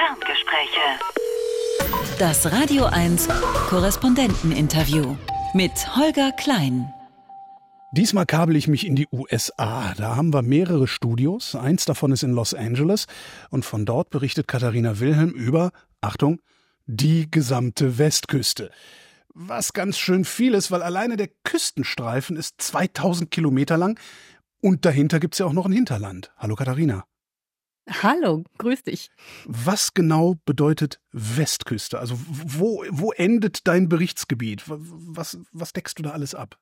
Ferngespräche. Das Radio 1 Korrespondenteninterview mit Holger Klein. Diesmal kabel ich mich in die USA. Da haben wir mehrere Studios. Eins davon ist in Los Angeles. Und von dort berichtet Katharina Wilhelm über, Achtung, die gesamte Westküste. Was ganz schön viel ist, weil alleine der Küstenstreifen ist 2000 Kilometer lang. Und dahinter gibt's ja auch noch ein Hinterland. Hallo Katharina. Hallo, grüß dich. Was genau bedeutet Westküste? Also wo endet dein Berichtsgebiet? Was deckst du da alles ab?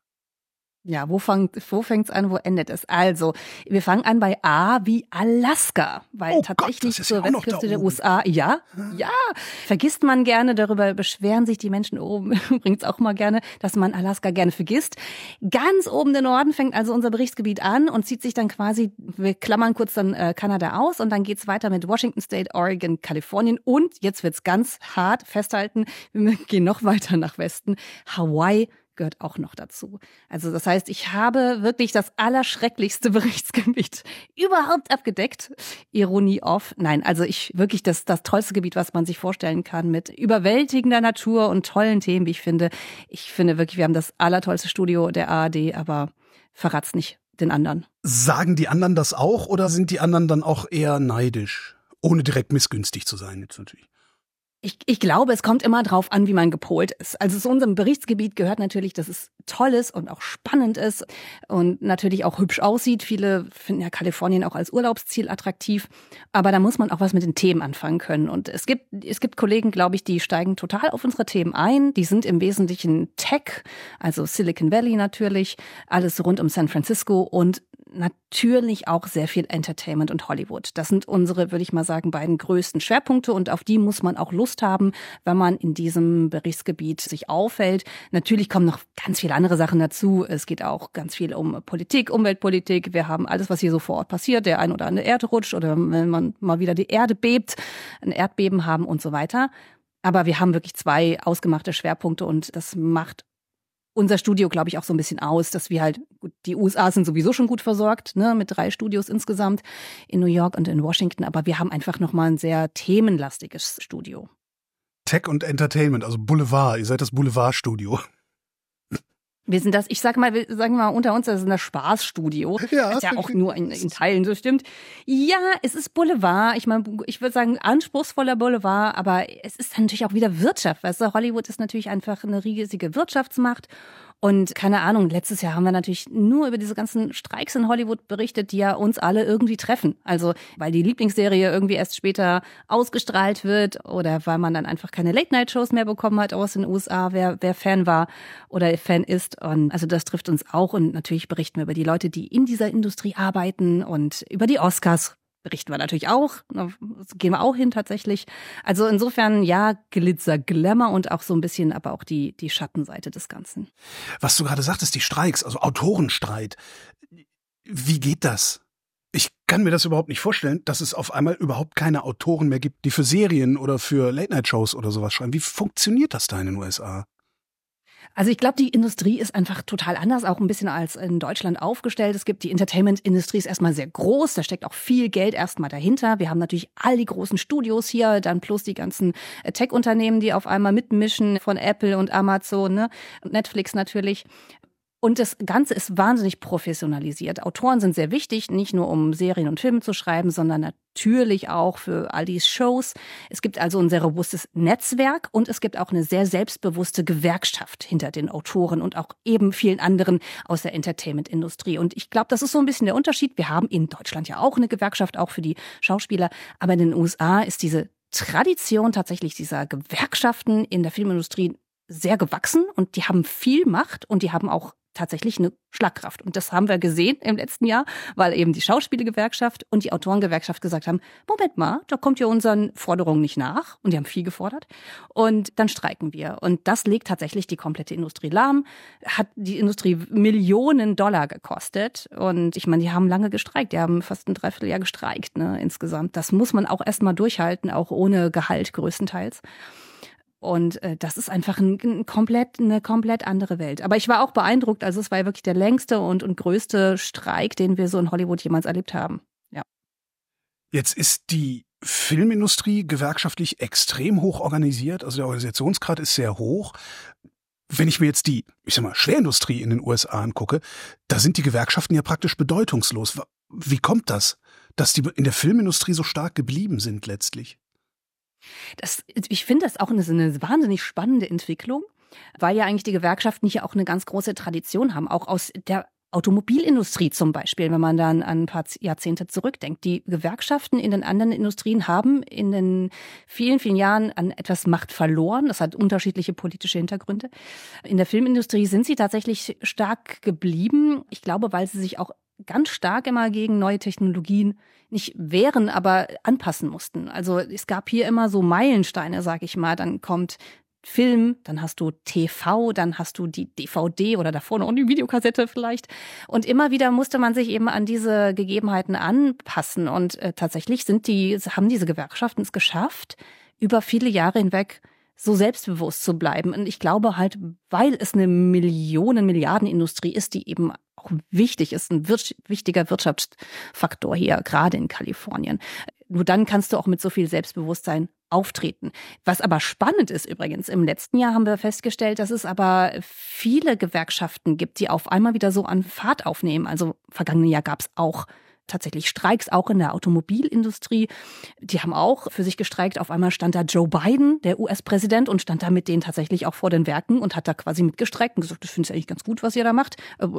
Ja, wo fängt's an, wo endet es? Also, wir fangen an bei A wie Alaska, weil tatsächlich Gott, zur Westküste der USA, ja, vergisst man gerne, darüber beschweren sich die Menschen oben übrigens auch mal gerne, dass man Alaska gerne vergisst. Ganz oben der Norden fängt also unser Berichtsgebiet an und zieht sich dann quasi, wir klammern kurz dann Kanada aus und dann geht's weiter mit Washington State, Oregon, Kalifornien und jetzt wird's ganz hart festhalten, wir gehen noch weiter nach Westen, Hawaii gehört auch noch dazu. Also das heißt, ich habe wirklich das allerschrecklichste Berichtsgebiet überhaupt abgedeckt. Ironie off. Nein, also wirklich das tollste Gebiet, was man sich vorstellen kann, mit überwältigender Natur und tollen Themen, wie ich finde. Ich finde wirklich, wir haben das allertollste Studio der ARD, aber verrat's nicht den anderen. Sagen die anderen das auch oder sind die anderen dann auch eher neidisch? Ohne direkt missgünstig zu sein jetzt natürlich. Ich glaube, es kommt immer drauf an, wie man gepolt ist. Also zu unserem Berichtsgebiet gehört natürlich, dass es toll ist und auch spannend ist und natürlich auch hübsch aussieht. Viele finden ja Kalifornien auch als Urlaubsziel attraktiv. Aber da muss man auch was mit den Themen anfangen können. Und es gibt Kollegen, glaube ich, die steigen total auf unsere Themen ein. Die sind im Wesentlichen Tech, also Silicon Valley natürlich, alles rund um San Francisco und natürlich auch sehr viel Entertainment und Hollywood. Das sind unsere, würde ich mal sagen, beiden größten Schwerpunkte und auf die muss man auch Lust haben, wenn man in diesem Berichtsgebiet sich aufhält. Natürlich kommen noch ganz viele andere Sachen dazu. Es geht auch ganz viel um Politik, Umweltpolitik. Wir haben alles, was hier so vor Ort passiert, der ein oder andere Erdrutsch oder wenn man mal wieder die Erde bebt, ein Erdbeben haben und so weiter. Aber wir haben wirklich zwei ausgemachte Schwerpunkte und das macht unser Studio, glaube ich, auch so ein bisschen aus, dass wir halt, gut, die USA sind sowieso schon gut versorgt, ne, mit 3 Studios insgesamt in New York und in Washington, aber wir haben einfach nochmal ein sehr themenlastiges Studio. Tech und Entertainment, also Boulevard, ihr seid das Boulevardstudio. Wir sind das, ich sag mal unter uns, das ist das Spaßstudio. Ja, das ist ja auch nur in Teilen so stimmt. Ja, es ist Boulevard. Ich meine, ich würde sagen anspruchsvoller Boulevard, aber es ist natürlich auch wieder Wirtschaft. Weißt du, Hollywood ist natürlich einfach eine riesige Wirtschaftsmacht. Und keine Ahnung, letztes Jahr haben wir natürlich nur über diese ganzen Streiks in Hollywood berichtet, die ja uns alle irgendwie treffen. Also, weil die Lieblingsserie irgendwie erst später ausgestrahlt wird oder weil man dann einfach keine Late-Night-Shows mehr bekommen hat aus den USA, wer Fan war oder Fan ist. Und also das trifft uns auch. Und natürlich berichten wir über die Leute, die in dieser Industrie arbeiten und über die Oscars. Berichten wir natürlich auch, gehen wir auch hin tatsächlich. Also insofern, ja, Glitzer, Glamour und auch so ein bisschen, aber auch die Schattenseite des Ganzen. Was du gerade sagtest, die Streiks, also Autorenstreit. Wie geht das? Ich kann mir das überhaupt nicht vorstellen, dass es auf einmal überhaupt keine Autoren mehr gibt, die für Serien oder für Late-Night-Shows oder sowas schreiben. Wie funktioniert das da in den USA? Also ich glaube, die Industrie ist einfach total anders, auch ein bisschen als in Deutschland aufgestellt. Es gibt die Entertainment-Industrie ist erstmal sehr groß, da steckt auch viel Geld erstmal dahinter. Wir haben natürlich all die großen Studios hier, dann plus die ganzen Tech-Unternehmen, die auf einmal mitmischen von Apple und Amazon, ne? Und Netflix natürlich. Und das Ganze ist wahnsinnig professionalisiert. Autoren sind sehr wichtig, nicht nur um Serien und Filme zu schreiben, sondern natürlich auch für all die Shows. Es gibt also ein sehr robustes Netzwerk und es gibt auch eine sehr selbstbewusste Gewerkschaft hinter den Autoren und auch eben vielen anderen aus der Entertainment-Industrie. Und ich glaube, das ist so ein bisschen der Unterschied. Wir haben in Deutschland ja auch eine Gewerkschaft, auch für die Schauspieler. Aber in den USA ist diese Tradition tatsächlich dieser Gewerkschaften in der Filmindustrie sehr gewachsen und die haben viel Macht und die haben auch tatsächlich eine Schlagkraft. Und das haben wir gesehen im letzten Jahr, weil eben die Schauspielgewerkschaft und die Autorengewerkschaft gesagt haben, Moment mal, da kommt ja unseren Forderungen nicht nach. Und die haben viel gefordert. Und dann streiken wir. Und das legt tatsächlich die komplette Industrie lahm. Hat die Industrie Millionen Dollar gekostet. Und ich meine, die haben lange gestreikt. Die haben fast ein Dreivierteljahr gestreikt, ne, insgesamt. Das muss man auch erstmal durchhalten, auch ohne Gehalt größtenteils. Und das ist einfach eine komplett andere Welt. Aber ich war auch beeindruckt. Also es war ja wirklich der längste und größte Streik, den wir so in Hollywood jemals erlebt haben. Ja. Jetzt ist die Filmindustrie gewerkschaftlich extrem hoch organisiert, also der Organisationsgrad ist sehr hoch. Wenn ich mir jetzt die, Schwerindustrie in den USA angucke, da sind die Gewerkschaften ja praktisch bedeutungslos. Wie kommt das, dass die in der Filmindustrie so stark geblieben sind letztlich? Ich finde das auch eine wahnsinnig spannende Entwicklung, weil ja eigentlich die Gewerkschaften hier auch eine ganz große Tradition haben, auch aus der Automobilindustrie zum Beispiel, wenn man dann an ein paar Jahrzehnte zurückdenkt. Die Gewerkschaften in den anderen Industrien haben in den vielen, vielen Jahren an etwas Macht verloren. Das hat unterschiedliche politische Hintergründe. In der Filmindustrie sind sie tatsächlich stark geblieben. Ich glaube, weil sie sich auch ganz stark immer gegen neue Technologien nicht wehren, aber anpassen mussten. Also es gab hier immer so Meilensteine, sag ich mal. Dann kommt Film, dann hast du TV, dann hast du die DVD oder davor noch die Videokassette vielleicht. Und immer wieder musste man sich eben an diese Gegebenheiten anpassen. Und tatsächlich haben diese Gewerkschaften es geschafft, über viele Jahre hinweg so selbstbewusst zu bleiben. Und ich glaube halt, weil es eine Milliardenindustrie ist, die eben auch wichtig ist, ein wichtiger Wirtschaftsfaktor hier, gerade in Kalifornien. Nur dann kannst du auch mit so viel Selbstbewusstsein auftreten. Was aber spannend ist übrigens, im letzten Jahr haben wir festgestellt, dass es aber viele Gewerkschaften gibt, die auf einmal wieder so an Fahrt aufnehmen. Also vergangenen Jahr gab es auch tatsächlich Streiks, auch in der Automobilindustrie. Die haben auch für sich gestreikt. Auf einmal stand da Joe Biden, der US-Präsident, und stand da mit denen tatsächlich auch vor den Werken und hat da quasi mitgestreikt und gesagt, das finde ich eigentlich ganz gut, was ihr da macht.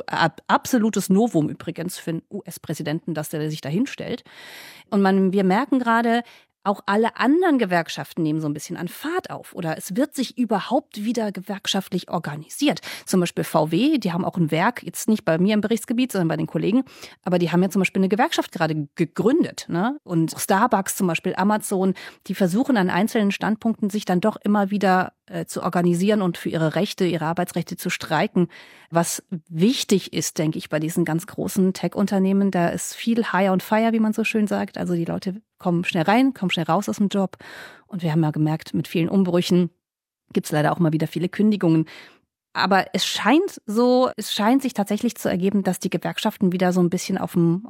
Absolutes Novum übrigens für einen US-Präsidenten, dass der sich da hinstellt. Und wir merken gerade, auch alle anderen Gewerkschaften nehmen so ein bisschen an Fahrt auf oder es wird sich überhaupt wieder gewerkschaftlich organisiert. Zum Beispiel VW, die haben auch ein Werk, jetzt nicht bei mir im Berichtsgebiet, sondern bei den Kollegen, aber die haben ja zum Beispiel eine Gewerkschaft gerade gegründet, ne? Und Starbucks zum Beispiel, Amazon, die versuchen an einzelnen Standpunkten sich dann doch immer wieder zu organisieren und für ihre Rechte, ihre Arbeitsrechte zu streiken. Was wichtig ist, denke ich, bei diesen ganz großen Tech-Unternehmen, da ist viel Hire and Fire, wie man so schön sagt. Also die Leute kommen schnell rein, kommen schnell raus aus dem Job. Und wir haben ja gemerkt, mit vielen Umbrüchen gibt's leider auch mal wieder viele Kündigungen. Aber es scheint sich tatsächlich zu ergeben, dass die Gewerkschaften wieder so ein bisschen auf dem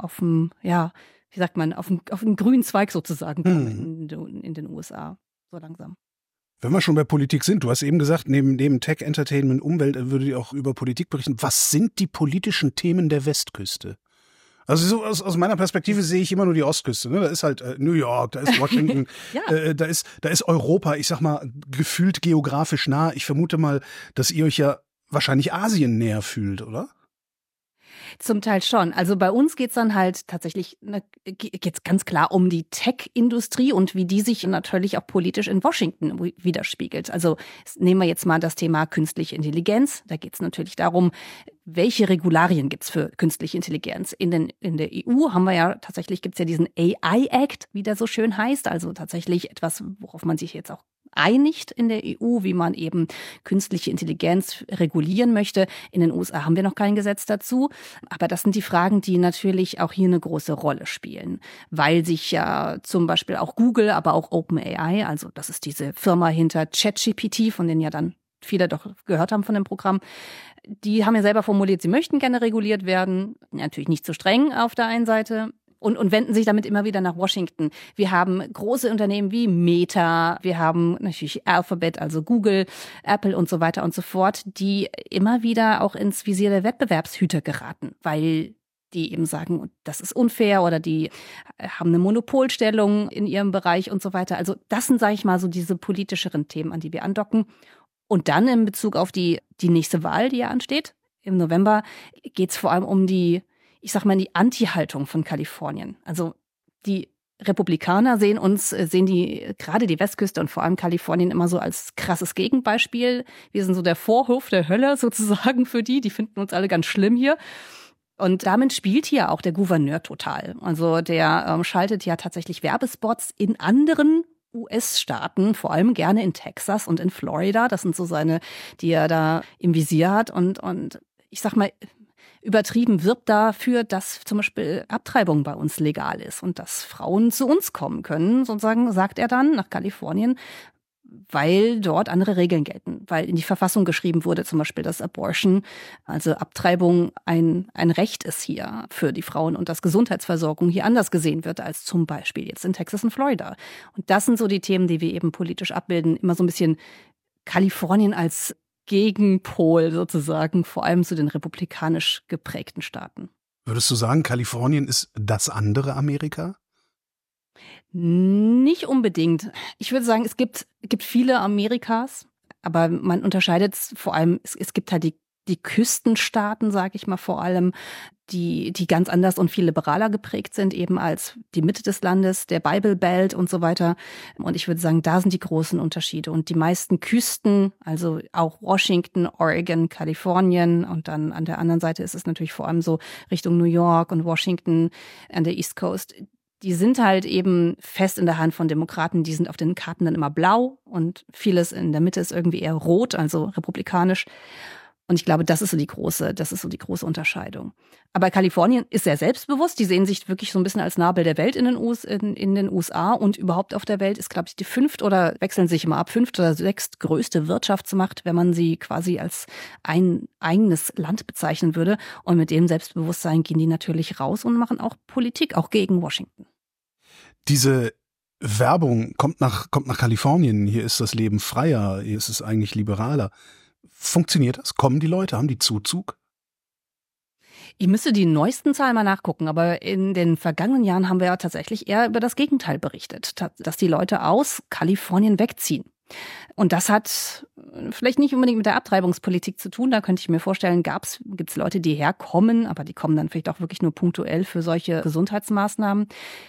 grünen Zweig sozusagen kommen in den USA. So langsam. Wenn wir schon bei Politik sind, du hast eben gesagt, neben Tech, Entertainment, Umwelt würdet ihr auch über Politik berichten. Was sind die politischen Themen der Westküste? Also so aus meiner Perspektive sehe ich immer nur die Ostküste. Ne? Da ist halt New York, da ist Washington, ja. Da ist Europa, ich sag mal, gefühlt geografisch nah. Ich vermute mal, dass ihr euch ja wahrscheinlich Asien näher fühlt, oder? Zum Teil schon. Also bei uns geht's dann halt tatsächlich, geht's ganz klar um die Tech-Industrie und wie die sich natürlich auch politisch in Washington widerspiegelt. Also nehmen wir jetzt mal das Thema künstliche Intelligenz. Da geht's natürlich darum, welche Regularien gibt's für künstliche Intelligenz? In der EU gibt's ja diesen AI-Act, wie der so schön heißt. Also tatsächlich etwas, worauf man sich jetzt auch einigt in der EU, wie man eben künstliche Intelligenz regulieren möchte. In den USA haben wir noch kein Gesetz dazu. Aber das sind die Fragen, die natürlich auch hier eine große Rolle spielen, weil sich ja zum Beispiel auch Google, aber auch OpenAI, also das ist diese Firma hinter ChatGPT, von denen ja dann viele doch gehört haben von dem Programm, die haben ja selber formuliert, sie möchten gerne reguliert werden. Natürlich nicht so streng auf der einen Seite. Und wenden sich damit immer wieder nach Washington. Wir haben große Unternehmen wie Meta, wir haben natürlich Alphabet, also Google, Apple und so weiter und so fort, die immer wieder auch ins Visier der Wettbewerbshüter geraten, weil die eben sagen, das ist unfair oder die haben eine Monopolstellung in ihrem Bereich und so weiter. Also das sind, sage ich mal, so diese politischeren Themen, an die wir andocken. Und dann in Bezug auf die nächste Wahl, die ja ansteht, im November, geht's vor allem um die Anti-Haltung von Kalifornien. Also die Republikaner sehen gerade die Westküste und vor allem Kalifornien immer so als krasses Gegenbeispiel. Wir sind so der Vorhof der Hölle sozusagen für die finden uns alle ganz schlimm hier. Und damit spielt hier auch der Gouverneur total. Also der schaltet ja tatsächlich Werbespots in anderen US-Staaten, vor allem gerne in Texas und in Florida. Das sind so seine, die er da im Visier hat und ich sag mal, übertrieben wirbt dafür, dass zum Beispiel Abtreibung bei uns legal ist und dass Frauen zu uns kommen können, sozusagen, sagt er dann, nach Kalifornien, weil dort andere Regeln gelten, weil in die Verfassung geschrieben wurde, zum Beispiel, dass Abortion, also Abtreibung, ein Recht ist hier für die Frauen und dass Gesundheitsversorgung hier anders gesehen wird als zum Beispiel jetzt in Texas und Florida. Und das sind so die Themen, die wir eben politisch abbilden, immer so ein bisschen Kalifornien als Gegenpol sozusagen, vor allem zu den republikanisch geprägten Staaten. Würdest du sagen, Kalifornien ist das andere Amerika? Nicht unbedingt. Ich würde sagen, es gibt viele Amerikas, aber man unterscheidet vor allem, es gibt halt die Küstenstaaten, sage ich mal vor allem, die ganz anders und viel liberaler geprägt sind, eben als die Mitte des Landes, der Bible Belt und so weiter. Und ich würde sagen, da sind die großen Unterschiede. Und die meisten Küsten, also auch Washington, Oregon, Kalifornien und dann an der anderen Seite ist es natürlich vor allem so Richtung New York und Washington an der East Coast. Die sind halt eben fest in der Hand von Demokraten, die sind auf den Karten dann immer blau und vieles in der Mitte ist irgendwie eher rot, also republikanisch. Und ich glaube, das ist so die große Unterscheidung. Aber Kalifornien ist sehr selbstbewusst. Die sehen sich wirklich so ein bisschen als Nabel der Welt in den USA und überhaupt auf der Welt ist, glaube ich, die wechseln sich immer ab, 5. oder 6. größte Wirtschaftsmacht, wenn man sie quasi als ein eigenes Land bezeichnen würde. Und mit dem Selbstbewusstsein gehen die natürlich raus und machen auch Politik, auch gegen Washington. Diese Werbung kommt nach Kalifornien. Hier ist das Leben freier, hier ist es eigentlich liberaler. Funktioniert das? Kommen die Leute? Haben die Zuzug? Ich müsste die neuesten Zahlen mal nachgucken, aber in den vergangenen Jahren haben wir ja tatsächlich eher über das Gegenteil berichtet, dass die Leute aus Kalifornien wegziehen. Und das hat vielleicht nicht unbedingt mit der Abtreibungspolitik zu tun. Da könnte ich mir vorstellen, gibt's Leute, die herkommen, aber die kommen dann vielleicht auch wirklich nur punktuell für solche Gesundheitsmaßnahmen.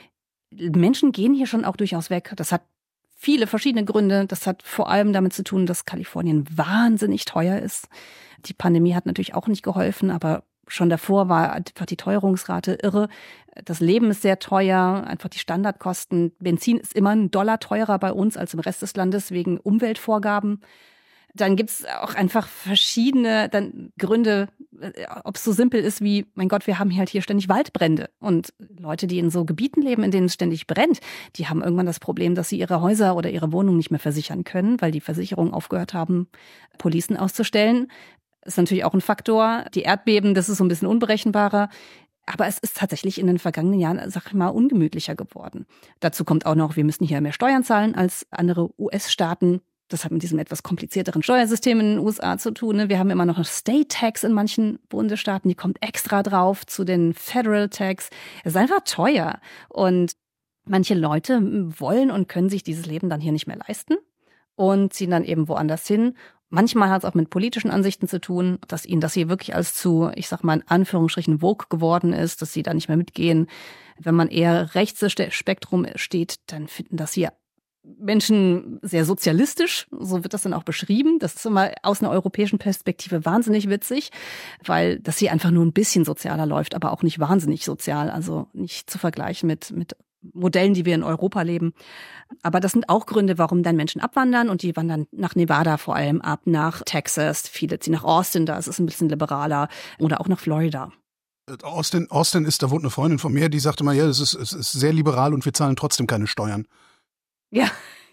Menschen gehen hier schon auch durchaus weg. Das hat viele verschiedene Gründe. Das hat vor allem damit zu tun, dass Kalifornien wahnsinnig teuer ist. Die Pandemie hat natürlich auch nicht geholfen, aber schon davor war einfach die Teuerungsrate irre. Das Leben ist sehr teuer, einfach die Standardkosten. Benzin ist immer $1 teurer bei uns als im Rest des Landes wegen Umweltvorgaben. Dann gibt's auch einfach verschiedene Gründe, ob es so simpel ist wie, mein Gott, wir haben halt hier ständig Waldbrände. Und Leute, die in so Gebieten leben, in denen es ständig brennt, die haben irgendwann das Problem, dass sie ihre Häuser oder ihre Wohnung nicht mehr versichern können, weil die Versicherungen aufgehört haben, Policen auszustellen. Das ist natürlich auch ein Faktor. Die Erdbeben, das ist so ein bisschen unberechenbarer. Aber es ist tatsächlich in den vergangenen Jahren, sag ich mal, ungemütlicher geworden. Dazu kommt auch noch, wir müssen hier mehr Steuern zahlen als andere US-Staaten. Das hat mit diesem etwas komplizierteren Steuersystem in den USA zu tun. Ne? Wir haben immer noch eine State Tax in manchen Bundesstaaten, die kommt extra drauf zu den Federal Tax. Es ist einfach teuer. Und manche Leute wollen und können sich dieses Leben dann hier nicht mehr leisten und ziehen dann eben woanders hin. Manchmal hat es auch mit politischen Ansichten zu tun, dass ihnen das hier wirklich als zu, ich sag mal in Anführungsstrichen, woke geworden ist, dass sie da nicht mehr mitgehen. Wenn man eher rechts des Spektrum steht, dann finden das hier Menschen sehr sozialistisch, so wird das dann auch beschrieben. Das ist immer aus einer europäischen Perspektive wahnsinnig witzig, weil das hier einfach nur ein bisschen sozialer läuft, aber auch nicht wahnsinnig sozial, also nicht zu vergleichen mit Modellen, die wir in Europa leben. Aber das sind auch Gründe, warum dann Menschen abwandern und die wandern nach Nevada vor allem ab, nach Texas, viele ziehen nach Austin, da ist es ein bisschen liberaler, oder auch nach Florida. Austin da wohnt eine Freundin von mir, die sagte mal, ja, es ist sehr liberal und wir zahlen trotzdem keine Steuern. Ja,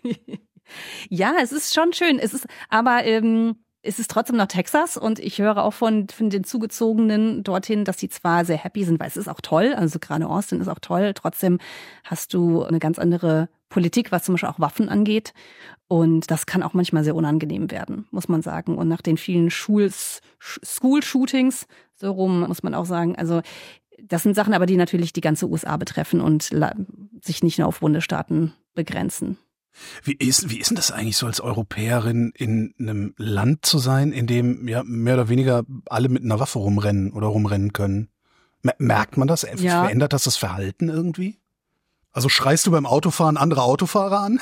ja, es ist schon schön. Es ist trotzdem noch Texas und ich höre auch von den Zugezogenen dorthin, dass sie zwar sehr happy sind, weil es ist auch toll, also gerade Austin ist auch toll, trotzdem hast du eine ganz andere Politik, was zum Beispiel auch Waffen angeht und das kann auch manchmal sehr unangenehm werden, muss man sagen. Und nach den vielen School-Shootings, so rum muss man auch sagen, also das sind Sachen aber, die natürlich die ganze USA betreffen und sich nicht nur auf Bundesstaaten begrenzen. Wie ist denn das eigentlich so als Europäerin in einem Land zu sein, in dem ja mehr oder weniger alle mit einer Waffe rumrennen können? Merkt man das? Ja. Verändert das Verhalten irgendwie? Also schreist du beim Autofahren andere Autofahrer an?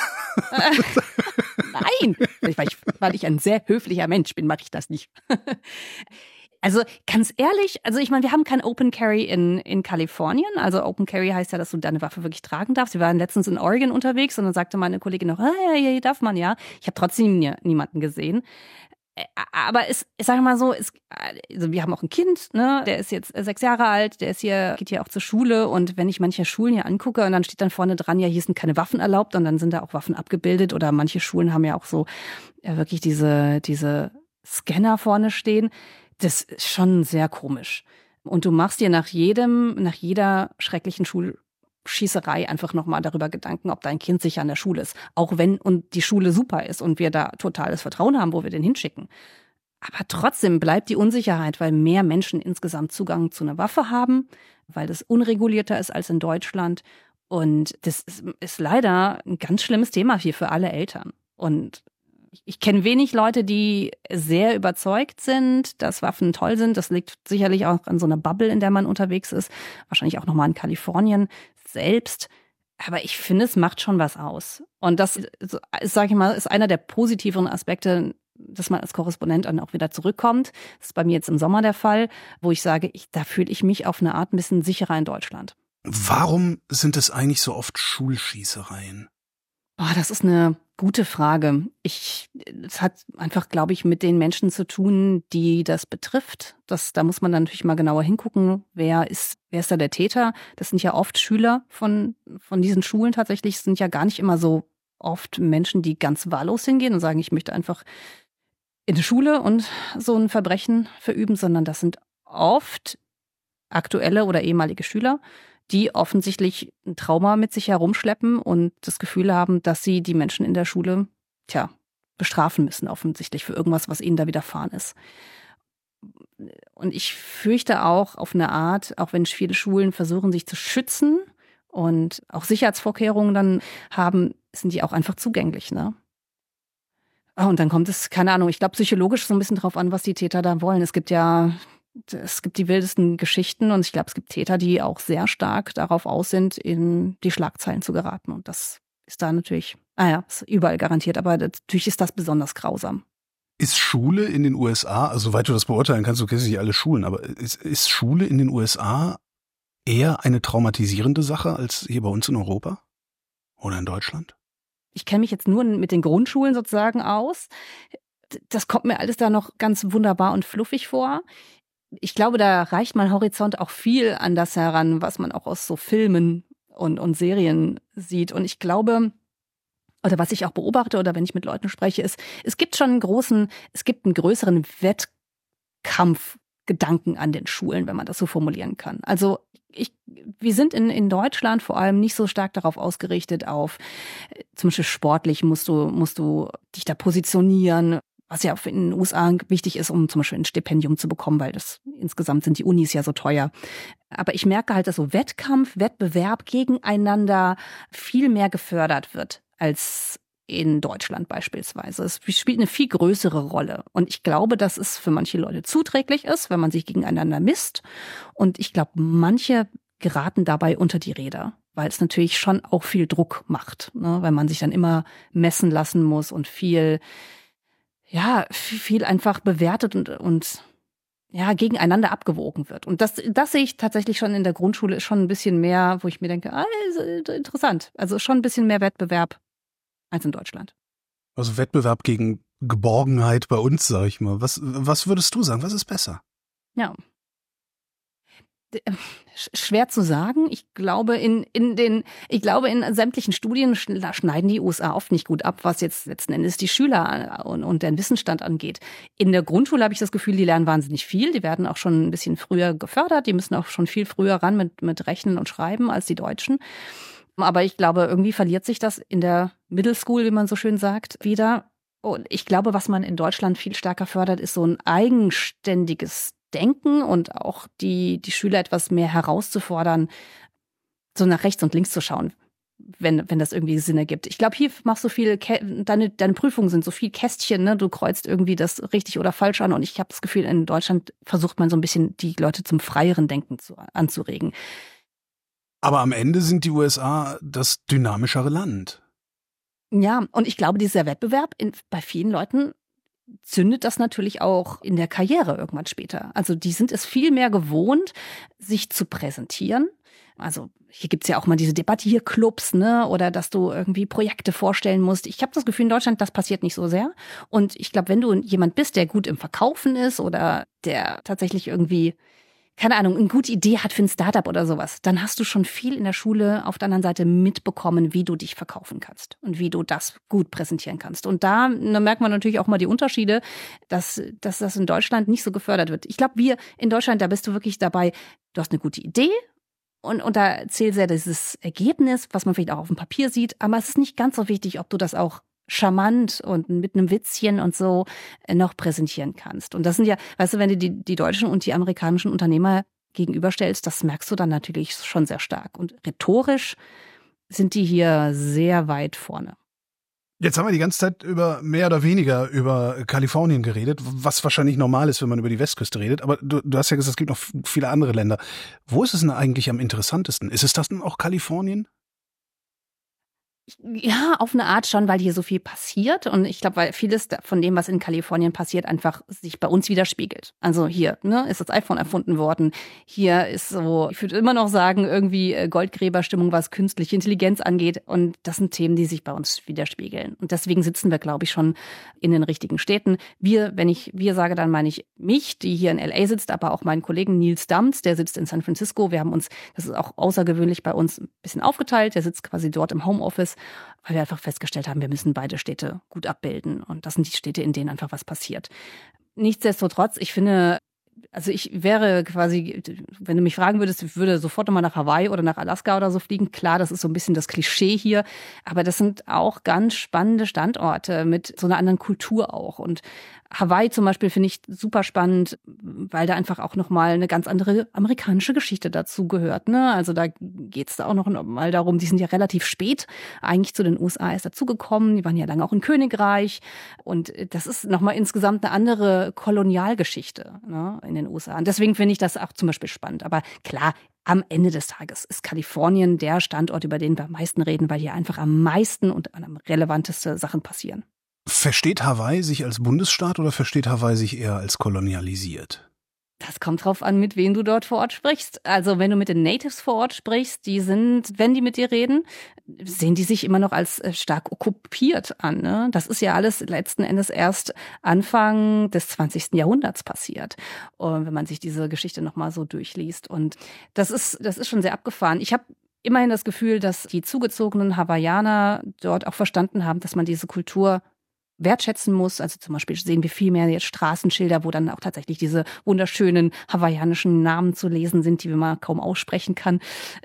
Nein, weil ich ein sehr höflicher Mensch bin, mache ich das nicht. Also ganz ehrlich, also ich meine, wir haben kein Open Carry in Kalifornien. Also Open Carry heißt ja, dass du deine Waffe wirklich tragen darfst. Wir waren letztens in Oregon unterwegs und dann sagte meine Kollegin noch, hier darf man ja. Ich habe trotzdem niemanden gesehen. Aber ich sage mal so, also wir haben auch ein Kind, ne, der ist jetzt 6 Jahre alt, geht hier auch zur Schule und wenn ich manche Schulen hier angucke und dann steht dann vorne dran, ja, hier sind keine Waffen erlaubt und dann sind da auch Waffen abgebildet oder manche Schulen haben ja auch so wirklich diese Scanner vorne stehen. Das ist schon sehr komisch. Und du machst dir nach jeder schrecklichen Schießerei einfach nochmal darüber Gedanken, ob dein Kind sicher an der Schule ist. Auch wenn und die Schule super ist und wir da totales Vertrauen haben, wo wir den hinschicken. Aber trotzdem bleibt die Unsicherheit, weil mehr Menschen insgesamt Zugang zu einer Waffe haben, weil das unregulierter ist als in Deutschland. Und das ist leider ein ganz schlimmes Thema hier für alle Eltern. Und ich kenne wenig Leute, die sehr überzeugt sind, dass Waffen toll sind. Das liegt sicherlich auch an so einer Bubble, in der man unterwegs ist. Wahrscheinlich auch nochmal in Kalifornien selbst. Aber ich finde, es macht schon was aus. Und das, sage ich mal, ist einer der positiveren Aspekte, dass man als Korrespondent dann auch wieder zurückkommt. Das ist bei mir jetzt im Sommer der Fall, wo ich sage, da fühle ich mich auf eine Art ein bisschen sicherer in Deutschland. Warum sind es eigentlich so oft Schulschießereien? Das ist eine gute Frage. Es hat einfach, glaube ich, mit den Menschen zu tun, die das betrifft. Da muss man dann natürlich mal genauer hingucken, wer ist da der Täter. Das sind ja oft Schüler von diesen Schulen tatsächlich. Es sind ja gar nicht immer so oft Menschen, die ganz wahllos hingehen und sagen, ich möchte einfach in die Schule und so ein Verbrechen verüben, sondern das sind oft aktuelle oder ehemalige Schüler, die offensichtlich ein Trauma mit sich herumschleppen und das Gefühl haben, dass sie die Menschen in der Schule, bestrafen müssen, offensichtlich für irgendwas, was ihnen da widerfahren ist. Und ich fürchte auch auf eine Art, auch wenn viele Schulen versuchen, sich zu schützen und auch Sicherheitsvorkehrungen dann haben, sind die auch einfach zugänglich, ne? Und dann kommt es, keine Ahnung, ich glaube psychologisch so ein bisschen drauf an, was die Täter da wollen. Es gibt die wildesten Geschichten und ich glaube, es gibt Täter, die auch sehr stark darauf aus sind, in die Schlagzeilen zu geraten. Und das ist da natürlich, ist überall garantiert, aber natürlich ist das besonders grausam. Ist Schule in den USA, also soweit du das beurteilen kannst, du kennst nicht alle Schulen, aber ist Schule in den USA eher eine traumatisierende Sache als hier bei uns in Europa oder in Deutschland? Ich kenne mich jetzt nur mit den Grundschulen sozusagen aus. Das kommt mir alles da noch ganz wunderbar und fluffig vor. Ich glaube, da reicht mein Horizont auch viel an das heran, was man auch aus so Filmen und Serien sieht. Und ich glaube, oder was ich auch beobachte oder wenn ich mit Leuten spreche, ist, es gibt einen größeren Wettkampfgedanken an den Schulen, wenn man das so formulieren kann. Also wir sind in Deutschland vor allem nicht so stark darauf ausgerichtet auf, zum Beispiel sportlich musst du dich da positionieren, was ja auch in den USA wichtig ist, um zum Beispiel ein Stipendium zu bekommen, weil insgesamt sind die Unis ja so teuer. Aber ich merke halt, dass so Wettbewerb gegeneinander viel mehr gefördert wird als in Deutschland beispielsweise. Es spielt eine viel größere Rolle. Und ich glaube, dass es für manche Leute zuträglich ist, wenn man sich gegeneinander misst. Und ich glaube, manche geraten dabei unter die Räder, weil es natürlich schon auch viel Druck macht, ne? Weil man sich dann immer messen lassen muss und viel einfach bewertet und gegeneinander abgewogen wird. Und das sehe ich tatsächlich schon in der Grundschule, ist schon ein bisschen mehr, wo ich mir denke, interessant. Also schon ein bisschen mehr Wettbewerb als in Deutschland. Also Wettbewerb gegen Geborgenheit bei uns, sag ich mal. Was würdest du sagen? Was ist besser? Ja. Schwer zu sagen. Ich glaube, in sämtlichen Studien schneiden die USA oft nicht gut ab, was jetzt letzten Endes die Schüler und deren Wissensstand angeht. In der Grundschule habe ich das Gefühl, die lernen wahnsinnig viel. Die werden auch schon ein bisschen früher gefördert. Die müssen auch schon viel früher ran mit Rechnen und Schreiben als die Deutschen. Aber ich glaube, irgendwie verliert sich das in der Middle School, wie man so schön sagt, wieder. Und ich glaube, was man in Deutschland viel stärker fördert, ist so ein eigenständiges Denken und auch die Schüler etwas mehr herauszufordern, so nach rechts und links zu schauen, wenn das irgendwie Sinn ergibt. Ich glaube, hier machst du viel, deine Prüfungen sind so viel Kästchen, ne? Du kreuzt irgendwie das richtig oder falsch an und ich habe das Gefühl, in Deutschland versucht man so ein bisschen die Leute zum freieren Denken anzuregen. Aber am Ende sind die USA das dynamischere Land. Ja, und ich glaube, dieser Wettbewerb bei vielen Leuten zündet das natürlich auch in der Karriere irgendwann später. Also die sind es viel mehr gewohnt, sich zu präsentieren, Also hier gibt's ja auch mal diese Debattierclubs, ne? Oder dass du irgendwie Projekte vorstellen musst. Ich habe das Gefühl, in Deutschland, das passiert nicht so sehr. Und ich glaube, wenn du jemand bist, der gut im Verkaufen ist oder der tatsächlich irgendwie, keine Ahnung, eine gute Idee hat für ein Startup oder sowas, dann hast du schon viel in der Schule auf der anderen Seite mitbekommen, wie du dich verkaufen kannst und wie du das gut präsentieren kannst. Und da merkt man natürlich auch mal die Unterschiede, dass das in Deutschland nicht so gefördert wird. Ich glaube, wir in Deutschland, da bist du wirklich dabei, du hast eine gute Idee und da zählt sehr dieses Ergebnis, was man vielleicht auch auf dem Papier sieht, aber es ist nicht ganz so wichtig, ob du das auch charmant und mit einem Witzchen und so noch präsentieren kannst. Und das sind ja, weißt du, wenn du die deutschen und die amerikanischen Unternehmer gegenüberstellst, das merkst du dann natürlich schon sehr stark. Und rhetorisch sind die hier sehr weit vorne. Jetzt haben wir die ganze Zeit mehr oder weniger über Kalifornien geredet, was wahrscheinlich normal ist, wenn man über die Westküste redet. Aber du hast ja gesagt, es gibt noch viele andere Länder. Wo ist es denn eigentlich am interessantesten? Ist es das denn auch Kalifornien? Ja, auf eine Art schon, weil hier so viel passiert. Und ich glaube, weil vieles von dem, was in Kalifornien passiert, einfach sich bei uns widerspiegelt. Also hier, ne, ist das iPhone erfunden worden. Hier ist so, ich würde immer noch sagen, irgendwie Goldgräberstimmung, was künstliche Intelligenz angeht. Und das sind Themen, die sich bei uns widerspiegeln. Und deswegen sitzen wir, glaube ich, schon in den richtigen Städten. Wenn ich wir sage, dann meine ich mich, die hier in LA sitzt, aber auch meinen Kollegen Nils Dams, der sitzt in San Francisco. Wir haben uns, das ist auch außergewöhnlich bei uns, ein bisschen aufgeteilt. Der sitzt quasi dort im Homeoffice, weil wir einfach festgestellt haben, wir müssen beide Städte gut abbilden. Und das sind die Städte, in denen einfach was passiert. Nichtsdestotrotz, ich finde, also ich wäre quasi, wenn du mich fragen würdest, ich würde sofort nochmal nach Hawaii oder nach Alaska oder so fliegen. Klar, das ist so ein bisschen das Klischee hier, aber das sind auch ganz spannende Standorte mit so einer anderen Kultur auch. Und Hawaii zum Beispiel finde ich super spannend, weil da einfach auch nochmal eine ganz andere amerikanische Geschichte dazu gehört, ne? Also da geht's da auch noch mal darum, die sind ja relativ spät eigentlich zu den USA erst dazugekommen. Die waren ja lange auch ein Königreich. Und das ist nochmal insgesamt eine andere Kolonialgeschichte, ne, in den USA. Und deswegen finde ich das auch zum Beispiel spannend. Aber klar, am Ende des Tages ist Kalifornien der Standort, über den wir am meisten reden, weil hier einfach am meisten und am relevantesten Sachen passieren. Versteht Hawaii sich als Bundesstaat oder versteht Hawaii sich eher als kolonialisiert? Das kommt drauf an, mit wem du dort vor Ort sprichst. Also wenn du mit den Natives vor Ort sprichst, die sind, wenn die mit dir reden, sehen die sich immer noch als stark okkupiert an, ne? Das ist ja alles letzten Endes erst Anfang des 20. Jahrhunderts passiert. Und wenn man sich diese Geschichte nochmal so durchliest. Und das ist schon sehr abgefahren. Ich habe immerhin das Gefühl, dass die zugezogenen Hawaiianer dort auch verstanden haben, dass man diese Kultur wertschätzen muss. Also zum Beispiel sehen wir viel mehr jetzt Straßenschilder, wo dann auch tatsächlich diese wunderschönen hawaiianischen Namen zu lesen sind, die man kaum aussprechen kann.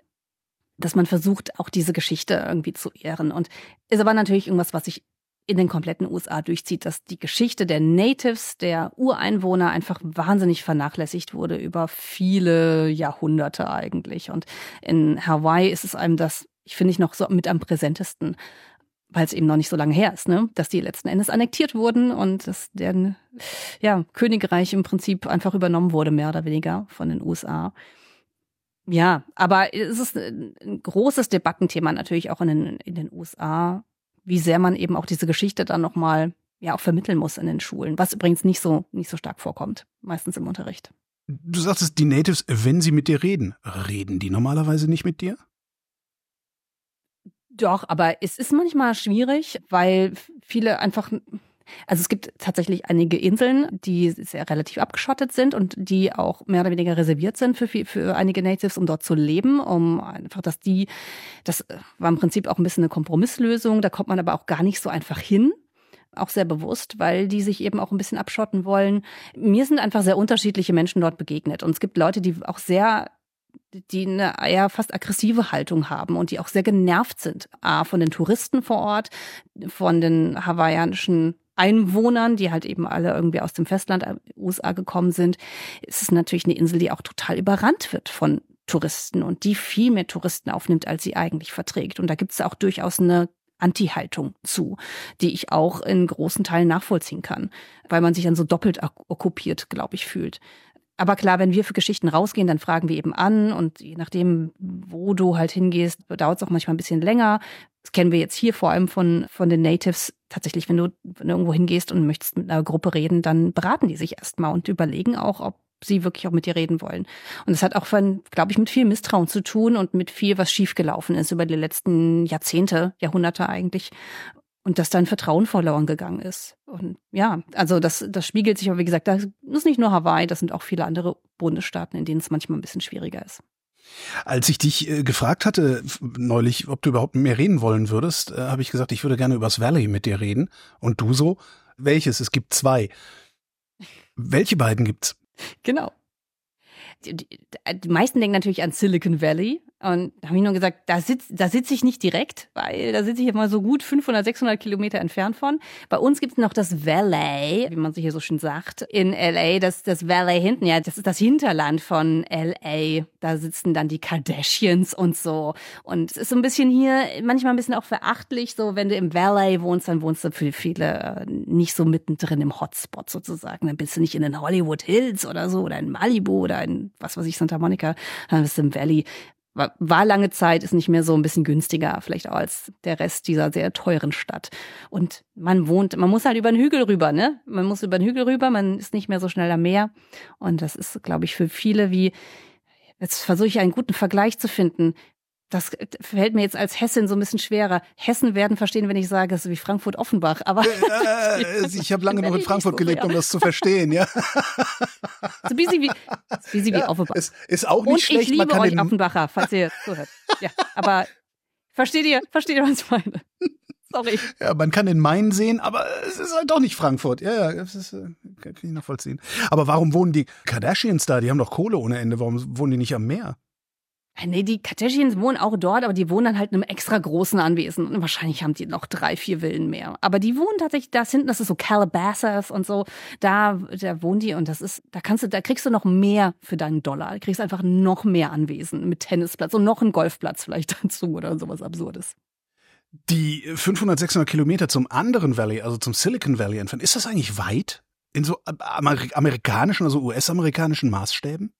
Dass man versucht, auch diese Geschichte irgendwie zu ehren. Und ist aber natürlich irgendwas, was sich in den kompletten USA durchzieht, dass die Geschichte der Natives, der Ureinwohner einfach wahnsinnig vernachlässigt wurde über viele Jahrhunderte eigentlich. Und in Hawaii ist es einem das, ich finde, noch so mit am präsentesten, weil es eben noch nicht so lange her ist, ne, dass die letzten Endes annektiert wurden und dass deren Königreich im Prinzip einfach übernommen wurde, mehr oder weniger von den USA. Ja, aber es ist ein großes Debattenthema natürlich auch in den USA, wie sehr man eben auch diese Geschichte dann nochmal auch vermitteln muss in den Schulen, was übrigens nicht so stark vorkommt, meistens im Unterricht. Du sagtest, die Natives, wenn sie mit dir reden, reden die normalerweise nicht mit dir? Doch, aber es ist manchmal schwierig, weil viele einfach, also es gibt tatsächlich einige Inseln, die sehr relativ abgeschottet sind und die auch mehr oder weniger reserviert sind für einige Natives, um dort zu leben, um einfach, das war im Prinzip auch ein bisschen eine Kompromisslösung, da kommt man aber auch gar nicht so einfach hin. Auch sehr bewusst, weil die sich eben auch ein bisschen abschotten wollen. Mir sind einfach sehr unterschiedliche Menschen dort begegnet und es gibt Leute, die auch die eine eher fast aggressive Haltung haben und die auch sehr genervt sind. Von den Touristen vor Ort, von den hawaiianischen Einwohnern, die halt eben alle irgendwie aus dem Festland USA gekommen sind. Es ist natürlich eine Insel, die auch total überrannt wird von Touristen und die viel mehr Touristen aufnimmt, als sie eigentlich verträgt. Und da gibt es auch durchaus eine Anti-Haltung zu, die ich auch in großen Teilen nachvollziehen kann, weil man sich dann so doppelt okkupiert, glaube ich, fühlt. Aber klar, wenn wir für Geschichten rausgehen, dann fragen wir eben an und je nachdem, wo du halt hingehst, dauert es auch manchmal ein bisschen länger. Das kennen wir jetzt hier vor allem von den Natives. Tatsächlich, wenn du irgendwo hingehst und möchtest mit einer Gruppe reden, dann beraten die sich erstmal und überlegen auch, ob sie wirklich auch mit dir reden wollen. Und das hat auch, glaube ich, mit viel Misstrauen zu tun und mit viel, was schiefgelaufen ist über die letzten Jahrzehnte, Jahrhunderte eigentlich. Und dass dann Vertrauen verloren gegangen ist. Und ja, also das spiegelt sich, aber wie gesagt, das ist nicht nur Hawaii, das sind auch viele andere Bundesstaaten, in denen es manchmal ein bisschen schwieriger ist. Als ich dich gefragt hatte neulich, ob du überhaupt mit mir reden wollen würdest, habe ich gesagt, ich würde gerne übers Valley mit dir reden. Und du so, welches? Es gibt 2. Welche beiden gibt's? Genau. Die meisten denken natürlich an Silicon Valley. Und da habe ich nur gesagt, da sitze ich nicht direkt, weil da sitze ich immer so gut 500, 600 Kilometer entfernt von. Bei uns gibt es noch das Valley, wie man sich hier so schön sagt, in L.A., das Valley hinten, ja, das ist das Hinterland von L.A., da sitzen dann die Kardashians und so. Und es ist so ein bisschen hier, manchmal ein bisschen auch verachtlich, so wenn du im Valley wohnst, dann wohnst du für viele nicht so mittendrin im Hotspot sozusagen. Dann bist du nicht in den Hollywood Hills oder so, oder in Malibu oder in, was weiß ich, Santa Monica, dann bist du im Valley. War lange Zeit, ist nicht mehr so ein bisschen günstiger, vielleicht auch als der Rest dieser sehr teuren Stadt. Und man muss halt über den Hügel rüber, ne? Man muss über den Hügel rüber, man ist nicht mehr so schnell am Meer. Und das ist, glaube ich, für viele jetzt versuche ich einen guten Vergleich zu finden. Das fällt mir jetzt als Hessin so ein bisschen schwerer. Hessen werden verstehen, wenn ich sage, es ist wie Frankfurt-Offenbach. Aber ich habe lange noch in Frankfurt gelebt, um das zu verstehen, ja. So wie Offenbach. Es ist auch nicht schlecht. Und ich liebe euch Offenbacher, falls ihr zuhört. Ja, aber versteht ihr, was ich meine? Sorry. Ja, man kann den Main sehen, aber es ist halt doch nicht Frankfurt. Ja, das ist, kann ich nachvollziehen. Aber warum wohnen die Kardashians da? Die haben doch Kohle ohne Ende. Warum wohnen die nicht am Meer? Nee, die Kardashians wohnen auch dort, aber die wohnen dann halt in einem extra großen Anwesen. Und wahrscheinlich haben die noch 3, 4 Villen mehr. Aber die wohnen tatsächlich da hinten, das ist so Calabasas und so. Da wohnen die und da kriegst du noch mehr für deinen Dollar. Du kriegst einfach noch mehr Anwesen mit Tennisplatz und noch einen Golfplatz vielleicht dazu oder sowas Absurdes. Die 500, 600 Kilometer zum anderen Valley, also zum Silicon Valley entfernt, ist das eigentlich weit? In so amerikanischen, also US-amerikanischen Maßstäben?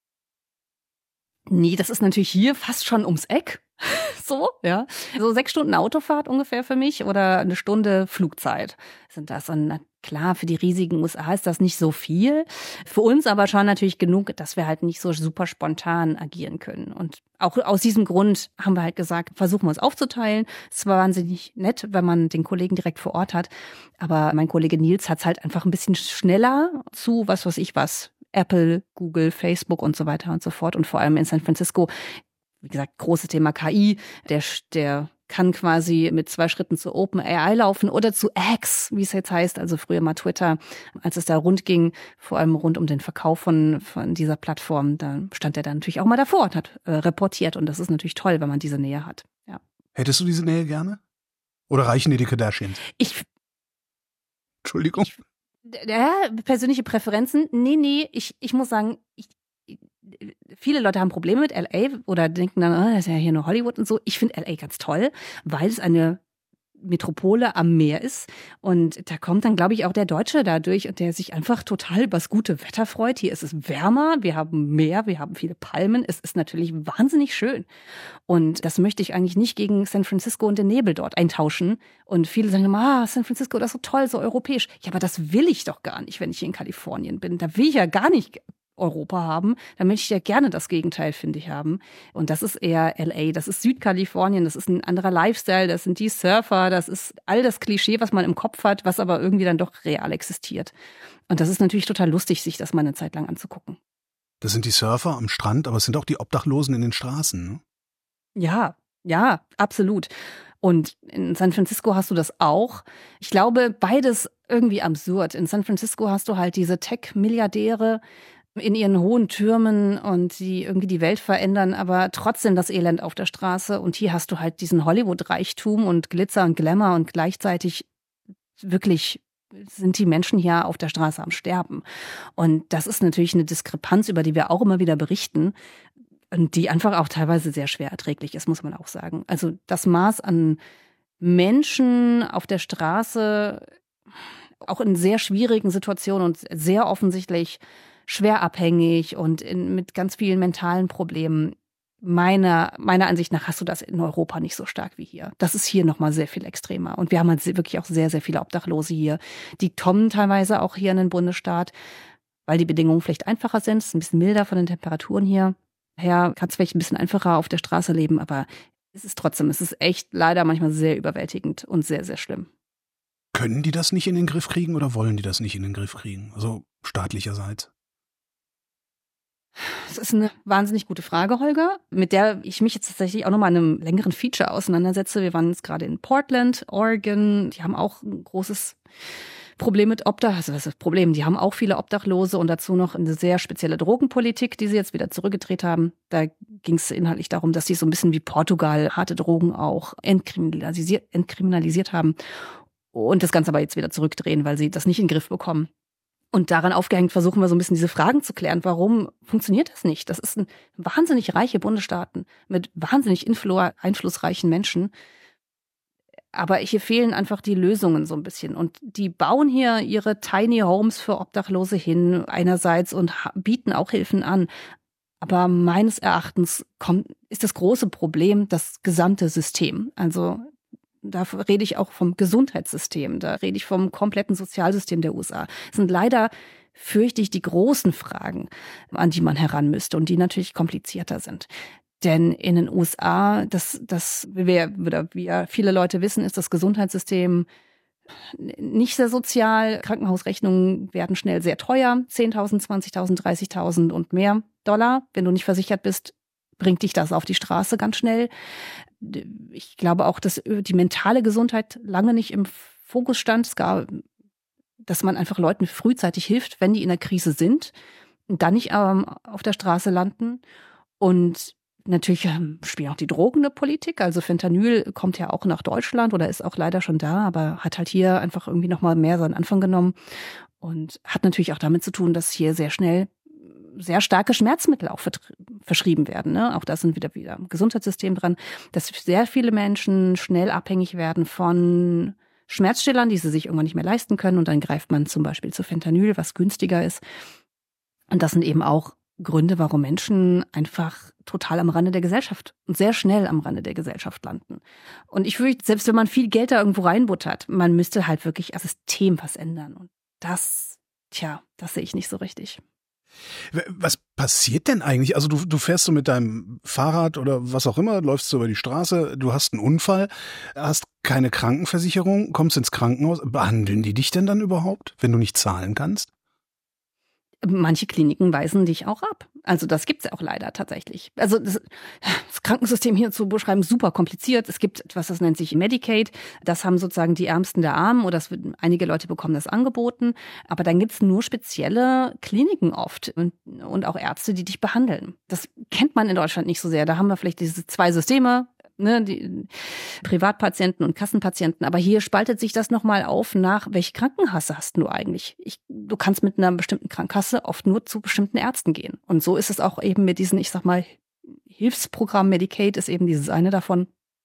Nee, das ist natürlich hier fast schon ums Eck. So, ja. So 6 Stunden Autofahrt ungefähr für mich oder 1 Stunde Flugzeit sind das. Und klar, für die riesigen USA ist das nicht so viel. Für uns aber schon natürlich genug, dass wir halt nicht so super spontan agieren können. Und auch aus diesem Grund haben wir halt gesagt, versuchen wir uns aufzuteilen. Es war wahnsinnig nett, wenn man den Kollegen direkt vor Ort hat. Aber mein Kollege Nils hat es halt einfach ein bisschen schneller zu, was Apple, Google, Facebook und so weiter und so fort. Und vor allem in San Francisco, wie gesagt, großes Thema KI, der kann quasi mit 2 Schritten zu OpenAI laufen oder zu X, wie es jetzt heißt, also früher mal Twitter, als es da rund ging, vor allem rund um den Verkauf von dieser Plattform, da stand er dann natürlich auch mal davor und hat reportiert. Und das ist natürlich toll, wenn man diese Nähe hat. Ja. Hättest du diese Nähe gerne? Oder reichen dir die Kardashians? Entschuldigung. Ja, persönliche Präferenzen. Nee, ich muss sagen, viele Leute haben Probleme mit LA oder denken dann, das ist ja hier nur Hollywood und so. Ich finde LA ganz toll, weil es eine Metropole am Meer ist. Und da kommt dann, glaube ich, auch der Deutsche dadurch und der sich einfach total übers gute Wetter freut. Hier ist es wärmer, wir haben Meer, wir haben viele Palmen. Es ist natürlich wahnsinnig schön. Und das möchte ich eigentlich nicht gegen San Francisco und den Nebel dort eintauschen. Und viele sagen immer, San Francisco, das ist so toll, so europäisch. Ja, aber das will ich doch gar nicht, wenn ich hier in Kalifornien bin. Da will ich ja gar nicht Europa haben, dann möchte ich ja gerne das Gegenteil, finde ich, haben. Und das ist eher LA, das ist Südkalifornien, das ist ein anderer Lifestyle, das sind die Surfer, das ist all das Klischee, was man im Kopf hat, was aber irgendwie dann doch real existiert. Und das ist natürlich total lustig, sich das mal eine Zeit lang anzugucken. Das sind die Surfer am Strand, aber es sind auch die Obdachlosen in den Straßen, ne? Ja, absolut. Und in San Francisco hast du das auch. Ich glaube, beides irgendwie absurd. In San Francisco hast du halt diese Tech-Milliardäre in ihren hohen Türmen und die irgendwie die Welt verändern, aber trotzdem das Elend auf der Straße. Und hier hast du halt diesen Hollywood-Reichtum und Glitzer und Glamour und gleichzeitig wirklich sind die Menschen hier auf der Straße am Sterben. Und das ist natürlich eine Diskrepanz, über die wir auch immer wieder berichten und die einfach auch teilweise sehr schwer erträglich ist, muss man auch sagen. Also das Maß an Menschen auf der Straße, auch in sehr schwierigen Situationen und sehr offensichtlich schwer abhängig und mit ganz vielen mentalen Problemen. Meiner Ansicht nach hast du das in Europa nicht so stark wie hier. Das ist hier nochmal sehr viel extremer. Und wir haben halt wirklich auch sehr, sehr viele Obdachlose hier. Die kommen teilweise auch hier in den Bundesstaat, weil die Bedingungen vielleicht einfacher sind, es ist ein bisschen milder von den Temperaturen hier. Daher kann es vielleicht ein bisschen einfacher auf der Straße leben, aber es ist echt leider manchmal sehr überwältigend und sehr, sehr schlimm. Können die das nicht in den Griff kriegen oder wollen die das nicht in den Griff kriegen? Also staatlicherseits? Das ist eine wahnsinnig gute Frage, Holger, mit der ich mich jetzt tatsächlich auch nochmal in einem längeren Feature auseinandersetze. Wir waren jetzt gerade in Portland, Oregon. Die haben auch ein großes Problem mit Obdach. Also was ist das Problem? Die haben auch viele Obdachlose und dazu noch eine sehr spezielle Drogenpolitik, die sie jetzt wieder zurückgedreht haben. Da ging es inhaltlich darum, dass sie so ein bisschen wie Portugal harte Drogen auch entkriminalisiert haben und das Ganze aber jetzt wieder zurückdrehen, weil sie das nicht in den Griff bekommen. Und daran aufgehängt versuchen wir so ein bisschen diese Fragen zu klären. Warum funktioniert das nicht? Das ist ein wahnsinnig reiche Bundesstaaten mit wahnsinnig einflussreichen Menschen. Aber hier fehlen einfach die Lösungen so ein bisschen. Und die bauen hier ihre Tiny Homes für Obdachlose hin einerseits und bieten auch Hilfen an. Aber meines Erachtens ist das große Problem das gesamte System. Also da rede ich auch vom Gesundheitssystem, da rede ich vom kompletten Sozialsystem der USA. Es sind leider, fürchte ich, die großen Fragen, an die man heran müsste und die natürlich komplizierter sind. Denn in den USA, wie viele Leute wissen, ist das Gesundheitssystem nicht sehr sozial. Krankenhausrechnungen werden schnell sehr teuer, 10.000, 20.000, 30.000 und mehr $. Wenn du nicht versichert bist, bringt dich das auf die Straße ganz schnell. Ich glaube auch, dass die mentale Gesundheit lange nicht im Fokus stand. Es gab, dass man einfach Leuten frühzeitig hilft, wenn die in der Krise sind und dann nicht auf der Straße landen. Und natürlich spielt auch die Drogen eine Politik. Also Fentanyl kommt ja auch nach Deutschland oder ist auch leider schon da, aber hat halt hier einfach irgendwie nochmal mehr seinen Anfang genommen und hat natürlich auch damit zu tun, dass hier sehr schnell sehr starke Schmerzmittel auch verschrieben werden. Ne? Auch da sind wieder im Gesundheitssystem dran, dass sehr viele Menschen schnell abhängig werden von Schmerzstillern, die sie sich irgendwann nicht mehr leisten können. Und dann greift man zum Beispiel zu Fentanyl, was günstiger ist. Und das sind eben auch Gründe, warum Menschen einfach total am Rande der Gesellschaft und sehr schnell am Rande der Gesellschaft landen. Und ich fürchte, selbst wenn man viel Geld da irgendwo reinbuttert, man müsste halt wirklich als System was ändern. Und das sehe ich nicht so richtig. Was passiert denn eigentlich? Also du fährst so mit deinem Fahrrad oder was auch immer, läufst so über die Straße, du hast einen Unfall, hast keine Krankenversicherung, kommst ins Krankenhaus. Behandeln die dich denn dann überhaupt, wenn du nicht zahlen kannst? Manche Kliniken weisen dich auch ab. Also das gibt's ja auch leider tatsächlich. Also das Krankensystem hier zu beschreiben, super kompliziert. Es gibt etwas, das nennt sich Medicaid. Das haben sozusagen die Ärmsten der Armen oder einige Leute bekommen das angeboten. Aber dann gibt's nur spezielle Kliniken oft und auch Ärzte, die dich behandeln. Das kennt man in Deutschland nicht so sehr. Da haben wir vielleicht diese zwei Systeme, ne, die Privatpatienten und Kassenpatienten. Aber hier spaltet sich das nochmal auf nach, welche Krankenkasse hast du eigentlich? Du kannst mit einer bestimmten Krankenkasse oft nur zu bestimmten Ärzten gehen. Und so ist es auch eben mit diesen, ich sag mal, Hilfsprogramm Medicaid ist eben dieses eine davon,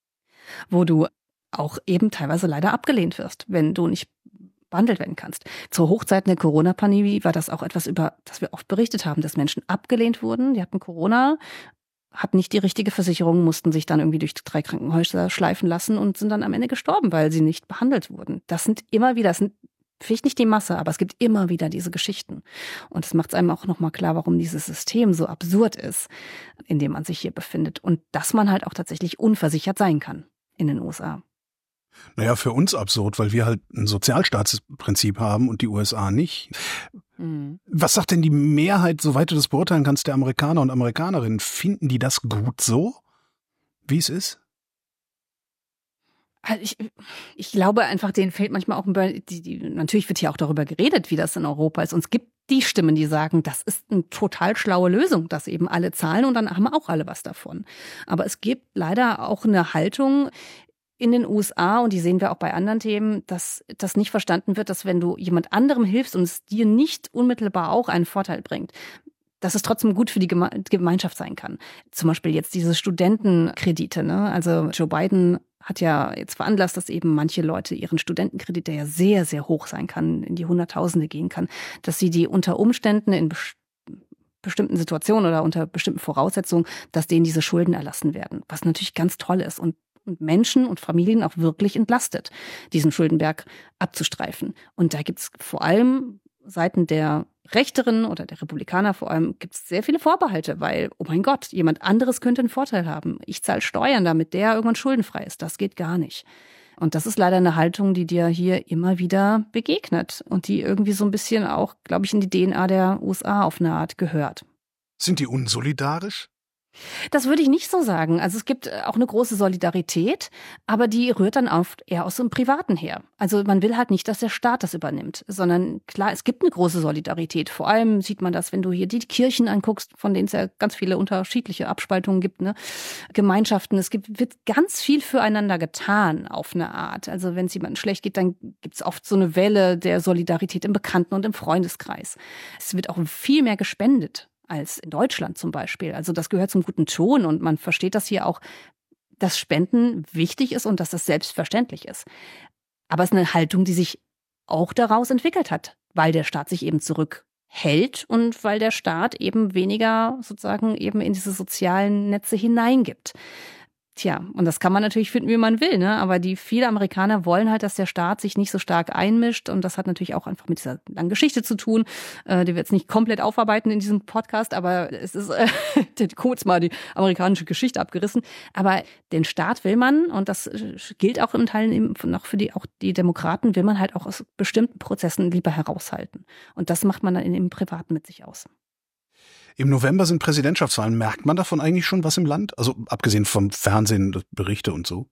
wo du auch eben teilweise leider abgelehnt wirst, wenn du nicht behandelt werden kannst. Zur Hochzeit der Corona-Pandemie war das auch etwas, über das wir oft berichtet haben, dass Menschen abgelehnt wurden. Die hatten Corona, hatten nicht die richtige Versicherung, mussten sich dann irgendwie durch 3 Krankenhäuser schleifen lassen und sind dann am Ende gestorben, weil sie nicht behandelt wurden. Das sind vielleicht nicht die Masse, aber es gibt immer wieder diese Geschichten. Und es macht es einem auch nochmal klar, warum dieses System so absurd ist, in dem man sich hier befindet. Und dass man halt auch tatsächlich unversichert sein kann in den USA. Naja, für uns absurd, weil wir halt ein Sozialstaatsprinzip haben und die USA nicht. Was sagt denn die Mehrheit, soweit du das beurteilen kannst, der Amerikaner und Amerikanerinnen? Finden die das gut so, wie es ist? Ich glaube einfach, denen fehlt manchmal auch, natürlich wird hier auch darüber geredet, wie das in Europa ist. Und es gibt die Stimmen, die sagen, das ist eine total schlaue Lösung, dass eben alle zahlen und dann haben auch alle was davon. Aber es gibt leider auch eine Haltung in den USA, und die sehen wir auch bei anderen Themen, dass das nicht verstanden wird, dass wenn du jemand anderem hilfst und es dir nicht unmittelbar auch einen Vorteil bringt, dass es trotzdem gut für die Gemeinschaft sein kann. Zum Beispiel jetzt diese Studentenkredite, ne? Also Joe Biden hat ja jetzt veranlasst, dass eben manche Leute ihren Studentenkredit, der ja sehr, sehr hoch sein kann, in die Hunderttausende gehen kann, dass sie die unter Umständen in bestimmten Situationen oder unter bestimmten Voraussetzungen, dass denen diese Schulden erlassen werden, was natürlich ganz toll ist und Menschen und Familien auch wirklich entlastet, diesen Schuldenberg abzustreifen. Und da gibt es vor allem Seiten der Rechteren oder der Republikaner vor allem gibt es sehr viele Vorbehalte, weil, oh mein Gott, jemand anderes könnte einen Vorteil haben. Ich zahle Steuern, damit der irgendwann schuldenfrei ist. Das geht gar nicht. Und das ist leider eine Haltung, die dir hier immer wieder begegnet und die irgendwie so ein bisschen auch, glaube ich, in die DNA der USA auf eine Art gehört. Sind die unsolidarisch? Das würde ich nicht so sagen. Also es gibt auch eine große Solidarität, aber die rührt dann oft eher aus dem Privaten her. Also man will halt nicht, dass der Staat das übernimmt, sondern klar, es gibt eine große Solidarität. Vor allem sieht man das, wenn du hier die Kirchen anguckst, von denen es ja ganz viele unterschiedliche Abspaltungen gibt, ne? Gemeinschaften. Wird ganz viel füreinander getan auf eine Art. Also wenn es jemandem schlecht geht, dann gibt es oft so eine Welle der Solidarität im Bekannten- und im Freundeskreis. Es wird auch viel mehr gespendet als in Deutschland zum Beispiel. Also das gehört zum guten Ton und man versteht das hier auch, dass Spenden wichtig ist und dass das selbstverständlich ist. Aber es ist eine Haltung, die sich auch daraus entwickelt hat, weil der Staat sich eben zurückhält und weil der Staat eben weniger sozusagen eben in diese sozialen Netze hineingibt. Tja, und das kann man natürlich finden, wie man will, ne? Aber viele Amerikaner wollen halt, dass der Staat sich nicht so stark einmischt. Und das hat natürlich auch einfach mit dieser langen Geschichte zu tun. Die wir jetzt nicht komplett aufarbeiten in diesem Podcast, aber es ist kurz mal die amerikanische Geschichte abgerissen. Aber den Staat will man, und das gilt auch in Teilen noch für auch die Demokraten, will man halt auch aus bestimmten Prozessen lieber heraushalten. Und das macht man dann im Privaten mit sich aus. Im November sind Präsidentschaftswahlen. Merkt man davon eigentlich schon was im Land? Also abgesehen vom Fernsehen, Berichte und so?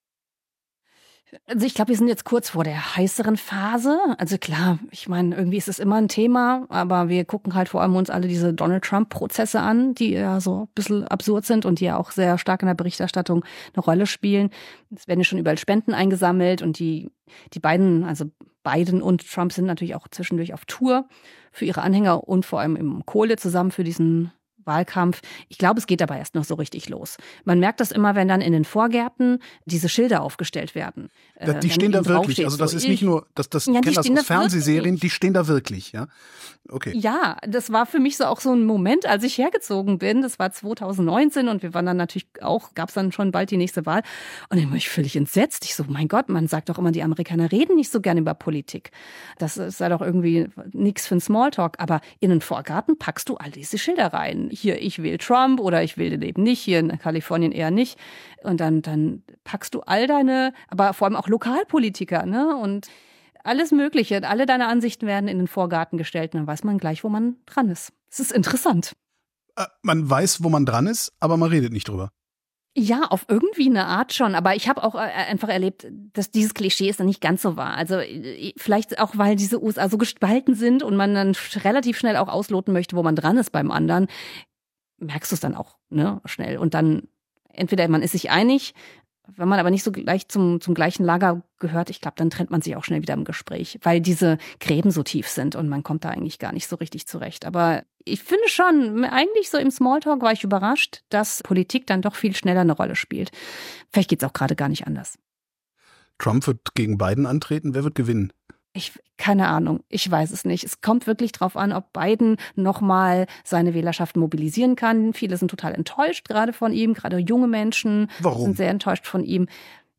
Also ich glaube, wir sind jetzt kurz vor der heißeren Phase. Also klar, ich meine, irgendwie ist es immer ein Thema, aber wir gucken halt vor allem uns alle diese Donald-Trump-Prozesse an, die ja so ein bisschen absurd sind und die ja auch sehr stark in der Berichterstattung eine Rolle spielen. Es werden ja schon überall Spenden eingesammelt und die beiden, also Biden und Trump, sind natürlich auch zwischendurch auf Tour für ihre Anhänger und vor allem im Kohle zusammen für diesen Wahlkampf. Ich glaube, es geht aber erst noch so richtig los. Man merkt das immer, wenn dann in den Vorgärten diese Schilder aufgestellt werden. Die stehen da wirklich, also das ist nicht nur, das kennen das aus Fernsehserien, die stehen da wirklich, ja? Okay. Ja, das war für mich so auch so ein Moment, als ich hergezogen bin. Das war 2019 und wir waren dann natürlich auch, gab es dann schon bald die nächste Wahl. Und dann war ich völlig entsetzt. Ich so, mein Gott, man sagt doch immer, die Amerikaner reden nicht so gerne über Politik. Das sei doch irgendwie nichts für einen Smalltalk. Aber in den Vorgarten packst du all diese Schilder rein. Hier, ich wähle Trump oder ich wähle den eben nicht, hier in Kalifornien eher nicht. Und dann packst du all deine, aber vor allem auch Lokalpolitiker, ne? Und alles Mögliche, alle deine Ansichten werden in den Vorgarten gestellt und dann weiß man gleich, wo man dran ist. Es ist interessant. Man weiß, wo man dran ist, aber man redet nicht drüber. Ja, auf irgendwie eine Art schon. Aber ich habe auch einfach erlebt, dass dieses Klischee ist dann nicht ganz so wahr. Also vielleicht auch, weil diese USA so gespalten sind und man dann relativ schnell auch ausloten möchte, wo man dran ist beim anderen, merkst du es dann auch, ne, schnell. Und dann entweder man ist sich einig, wenn man aber nicht so gleich zum gleichen Lager gehört, ich glaube, dann trennt man sich auch schnell wieder im Gespräch, weil diese Gräben so tief sind und man kommt da eigentlich gar nicht so richtig zurecht. Aber ich finde schon, eigentlich so im Smalltalk war ich überrascht, dass Politik dann doch viel schneller eine Rolle spielt. Vielleicht geht's auch gerade gar nicht anders. Trump wird gegen Biden antreten. Wer wird gewinnen? Keine Ahnung, ich weiß es nicht. Es kommt wirklich drauf an, ob Biden nochmal seine Wählerschaft mobilisieren kann. Viele sind total enttäuscht gerade von ihm, gerade junge Menschen. Warum? Sind sehr enttäuscht von ihm.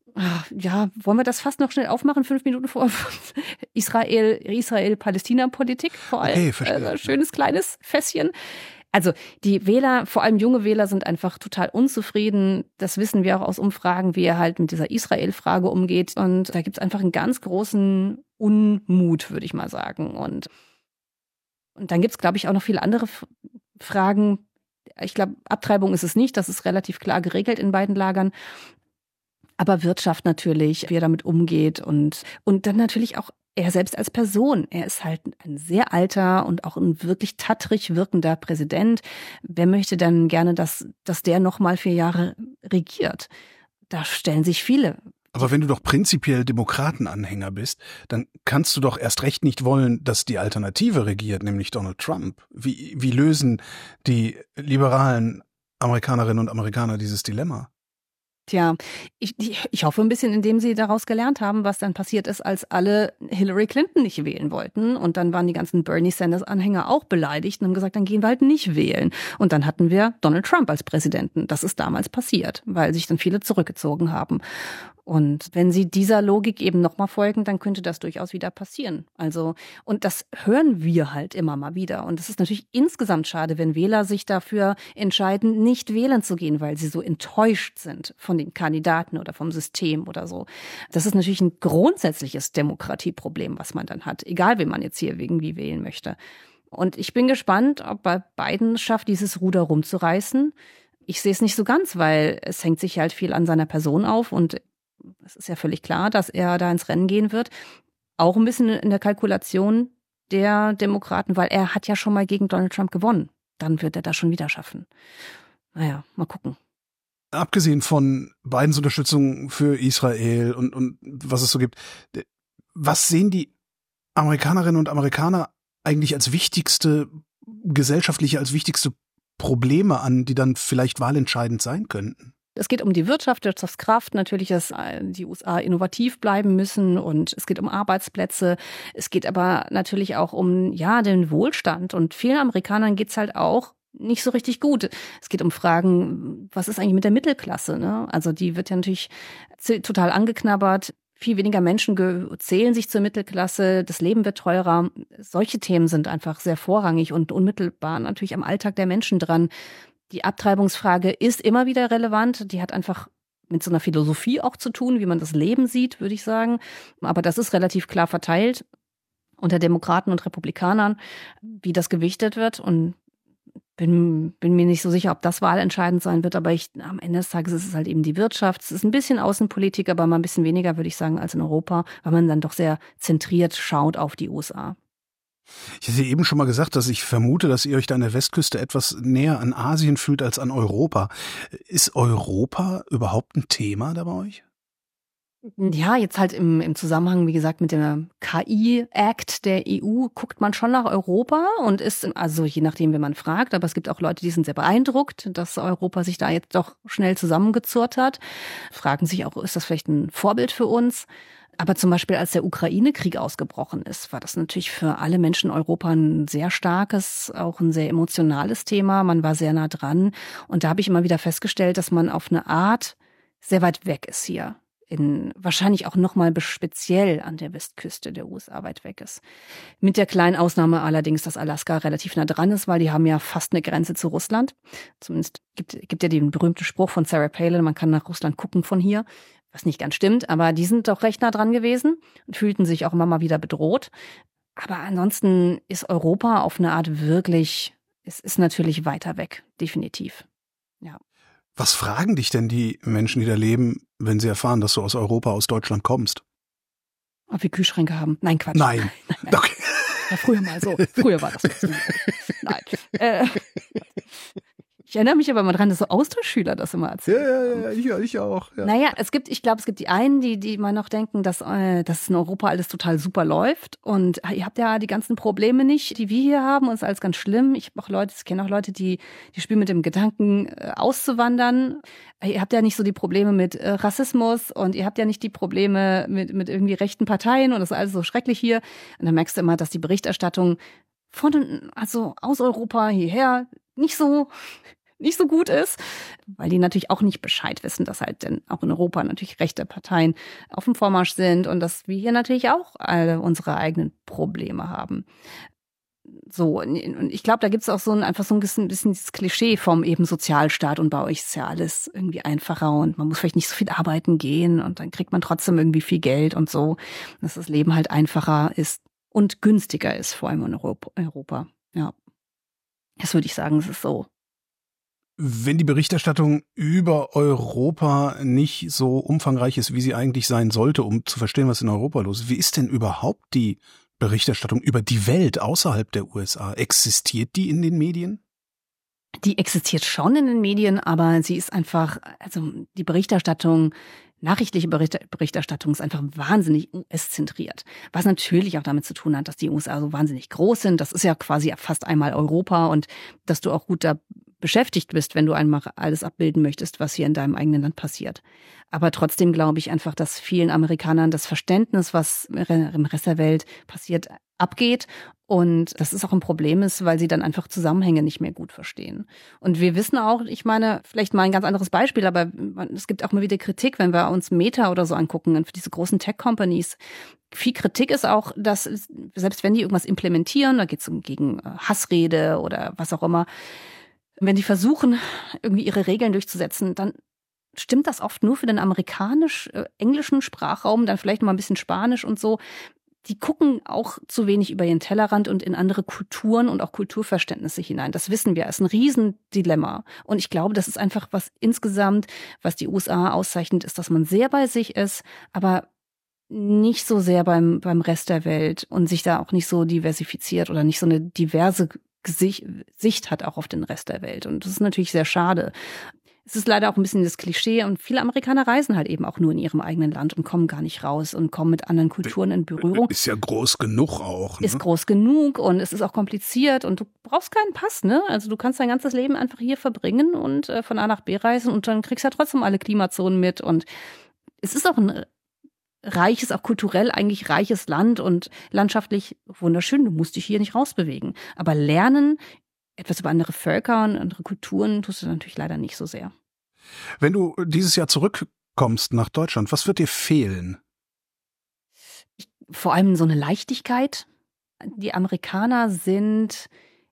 Ja, wollen wir das fast noch schnell aufmachen, 5 Minuten vor Israel-Palästina-Politik vor allem. Okay, schönes kleines Fässchen. Also die Wähler, vor allem junge Wähler, sind einfach total unzufrieden. Das wissen wir auch aus Umfragen, wie er halt mit dieser Israel-Frage umgeht. Und da gibt es einfach einen ganz großen Unmut, würde ich mal sagen. Und dann gibt es, glaube ich, auch noch viele andere Fragen. Ich glaube, Abtreibung ist es nicht. Das ist relativ klar geregelt in beiden Lagern. Aber Wirtschaft natürlich, wie er damit umgeht. Und dann natürlich auch er selbst als Person. Er ist halt ein sehr alter und auch ein wirklich tattrig wirkender Präsident. Wer möchte dann gerne, dass der noch mal 4 Jahre regiert? Da stellen sich viele. Aber wenn du doch prinzipiell Demokratenanhänger bist, dann kannst du doch erst recht nicht wollen, dass die Alternative regiert, nämlich Donald Trump. Wie lösen die liberalen Amerikanerinnen und Amerikaner dieses Dilemma? Tja, ich hoffe ein bisschen, indem sie daraus gelernt haben, was dann passiert ist, als alle Hillary Clinton nicht wählen wollten. Und dann waren die ganzen Bernie Sanders-Anhänger auch beleidigt und haben gesagt, dann gehen wir halt nicht wählen. Und dann hatten wir Donald Trump als Präsidenten. Das ist damals passiert, weil sich dann viele zurückgezogen haben. Und wenn sie dieser Logik eben nochmal folgen, dann könnte das durchaus wieder passieren. Also, und das hören wir halt immer mal wieder. Und es ist natürlich insgesamt schade, wenn Wähler sich dafür entscheiden, nicht wählen zu gehen, weil sie so enttäuscht sind von den Kandidaten oder vom System oder so. Das ist natürlich ein grundsätzliches Demokratieproblem, was man dann hat, egal wen man jetzt hier irgendwie wählen möchte. Und ich bin gespannt, ob Biden es schafft, dieses Ruder rumzureißen. Ich sehe es nicht so ganz, weil es hängt sich halt viel an seiner Person auf und es ist ja völlig klar, dass er da ins Rennen gehen wird. Auch ein bisschen in der Kalkulation der Demokraten, weil er hat ja schon mal gegen Donald Trump gewonnen. Dann wird er das schon wieder schaffen. Naja, mal gucken. Abgesehen von Bidens Unterstützung für Israel und was es so gibt, was sehen die Amerikanerinnen und Amerikaner eigentlich als wichtigste gesellschaftliche, als wichtigste Probleme an, die dann vielleicht wahlentscheidend sein könnten? Es geht um die Wirtschaftskraft, natürlich, dass die USA innovativ bleiben müssen und es geht um Arbeitsplätze. Es geht aber natürlich auch um den Wohlstand und vielen Amerikanern geht's halt auch nicht so richtig gut. Es geht um Fragen, was ist eigentlich mit der Mittelklasse, ne? Also die wird ja natürlich total angeknabbert. Viel weniger Menschen zählen sich zur Mittelklasse, das Leben wird teurer. Solche Themen sind einfach sehr vorrangig und unmittelbar natürlich am Alltag der Menschen dran. Die Abtreibungsfrage ist immer wieder relevant. Die hat einfach mit so einer Philosophie auch zu tun, wie man das Leben sieht, würde ich sagen. Aber das ist relativ klar verteilt unter Demokraten und Republikanern, wie das gewichtet wird. Und bin mir nicht so sicher, ob das wahlentscheidend sein wird. Aber am Ende des Tages ist es halt eben die Wirtschaft. Es ist ein bisschen Außenpolitik, aber mal ein bisschen weniger, würde ich sagen, als in Europa, weil man dann doch sehr zentriert schaut auf die USA. Ich hatte eben schon mal gesagt, dass ich vermute, dass ihr euch da an der Westküste etwas näher an Asien fühlt als an Europa. Ist Europa überhaupt ein Thema da bei euch? Ja, jetzt halt im Zusammenhang, wie gesagt, mit dem KI-Act der EU guckt man schon nach Europa und ist, also je nachdem, wen man fragt, aber es gibt auch Leute, die sind sehr beeindruckt, dass Europa sich da jetzt doch schnell zusammengezurrt hat. Fragen sich auch, ist das vielleicht ein Vorbild für uns? Aber zum Beispiel, als der Ukraine-Krieg ausgebrochen ist, war das natürlich für alle Menschen in Europa ein sehr starkes, auch ein sehr emotionales Thema. Man war sehr nah dran. Und da habe ich immer wieder festgestellt, dass man auf eine Art sehr weit weg ist hier. Wahrscheinlich auch nochmal speziell an der Westküste der USA weit weg ist. Mit der kleinen Ausnahme allerdings, dass Alaska relativ nah dran ist, weil die haben ja fast eine Grenze zu Russland. Zumindest gibt ja den berühmten Spruch von Sarah Palin, man kann nach Russland gucken von hier. Was nicht ganz stimmt, aber die sind doch recht nah dran gewesen und fühlten sich auch immer mal wieder bedroht. Aber ansonsten ist Europa auf eine Art wirklich, es ist natürlich weiter weg, definitiv. Ja. Was fragen dich denn die Menschen, die da leben, wenn sie erfahren, dass du aus Europa, aus Deutschland kommst? Ob wir Kühlschränke haben? Nein, Quatsch. Nein. Okay. Ja, früher mal so. Früher war das so. Nein. Ich erinnere mich aber mal dran, dass so Austauschschüler das immer erzählen. Ja, ich auch. Ja. Naja, ich glaube, es gibt die einen, die immer noch denken, dass in Europa alles total super läuft und ihr habt ja die ganzen Probleme nicht, die wir hier haben und es ist alles ganz schlimm. Ich kenne auch Leute, die spielen mit dem Gedanken, auszuwandern. Ihr habt ja nicht so die Probleme mit Rassismus und ihr habt ja nicht die Probleme mit irgendwie rechten Parteien und das ist alles so schrecklich hier. Und dann merkst du immer, dass die Berichterstattung aus Europa hierher nicht so gut ist, weil die natürlich auch nicht Bescheid wissen, dass halt denn auch in Europa natürlich rechte Parteien auf dem Vormarsch sind und dass wir hier natürlich auch alle unsere eigenen Probleme haben. So, und ich glaube, da gibt's auch einfach so ein bisschen dieses Klischee vom eben Sozialstaat und bei euch ist ja alles irgendwie einfacher und man muss vielleicht nicht so viel arbeiten gehen und dann kriegt man trotzdem irgendwie viel Geld und so, dass das Leben halt einfacher ist und günstiger ist, vor allem in Europa. Ja, das würde ich sagen, es ist so. Wenn die Berichterstattung über Europa nicht so umfangreich ist, wie sie eigentlich sein sollte, um zu verstehen, was in Europa los ist, wie ist denn überhaupt die Berichterstattung über die Welt außerhalb der USA? Existiert die in den Medien? Die existiert schon in den Medien, aber sie ist einfach, also die Berichterstattung, nachrichtliche Berichterstattung ist einfach wahnsinnig US-zentriert. Was natürlich auch damit zu tun hat, dass die USA so wahnsinnig groß sind. Das ist ja quasi fast einmal Europa und dass du auch gut da beschäftigt bist, wenn du einmal alles abbilden möchtest, was hier in deinem eigenen Land passiert. Aber trotzdem glaube ich einfach, dass vielen Amerikanern das Verständnis, was im Rest der Welt passiert, abgeht. Und das ist auch ein Problem ist, weil sie dann einfach Zusammenhänge nicht mehr gut verstehen. Und wir wissen auch, ich meine, vielleicht mal ein ganz anderes Beispiel, aber es gibt auch mal wieder Kritik, wenn wir uns Meta oder so angucken, diese großen Tech-Companies. Viel Kritik ist auch, dass selbst wenn die irgendwas implementieren, da geht es gegen Hassrede oder was auch immer, wenn die versuchen, irgendwie ihre Regeln durchzusetzen, dann stimmt das oft nur für den amerikanisch-englischen Sprachraum, dann vielleicht noch mal ein bisschen Spanisch und so. Die gucken auch zu wenig über ihren Tellerrand und in andere Kulturen und auch Kulturverständnisse hinein. Das wissen wir, ist ein Riesendilemma. Und ich glaube, das ist einfach was insgesamt, was die USA auszeichnet, ist, dass man sehr bei sich ist, aber nicht so sehr beim Rest der Welt und sich da auch nicht so diversifiziert oder nicht so eine diverse Sicht hat auch auf den Rest der Welt. Und das ist natürlich sehr schade. Es ist leider auch ein bisschen das Klischee und viele Amerikaner reisen halt eben auch nur in ihrem eigenen Land und kommen gar nicht raus und kommen mit anderen Kulturen in Berührung. Ist ja groß genug auch. Ne? Ist groß genug und es ist auch kompliziert und du brauchst keinen Pass, ne? Also du kannst dein ganzes Leben einfach hier verbringen und von A nach B reisen und dann kriegst du ja trotzdem alle Klimazonen mit und es ist auch ein reiches, auch kulturell eigentlich reiches Land und landschaftlich wunderschön. Du musst dich hier nicht rausbewegen. Aber lernen, etwas über andere Völker und andere Kulturen tust du natürlich leider nicht so sehr. Wenn du dieses Jahr zurückkommst nach Deutschland, was wird dir fehlen? Vor allem so eine Leichtigkeit. Die Amerikaner sind,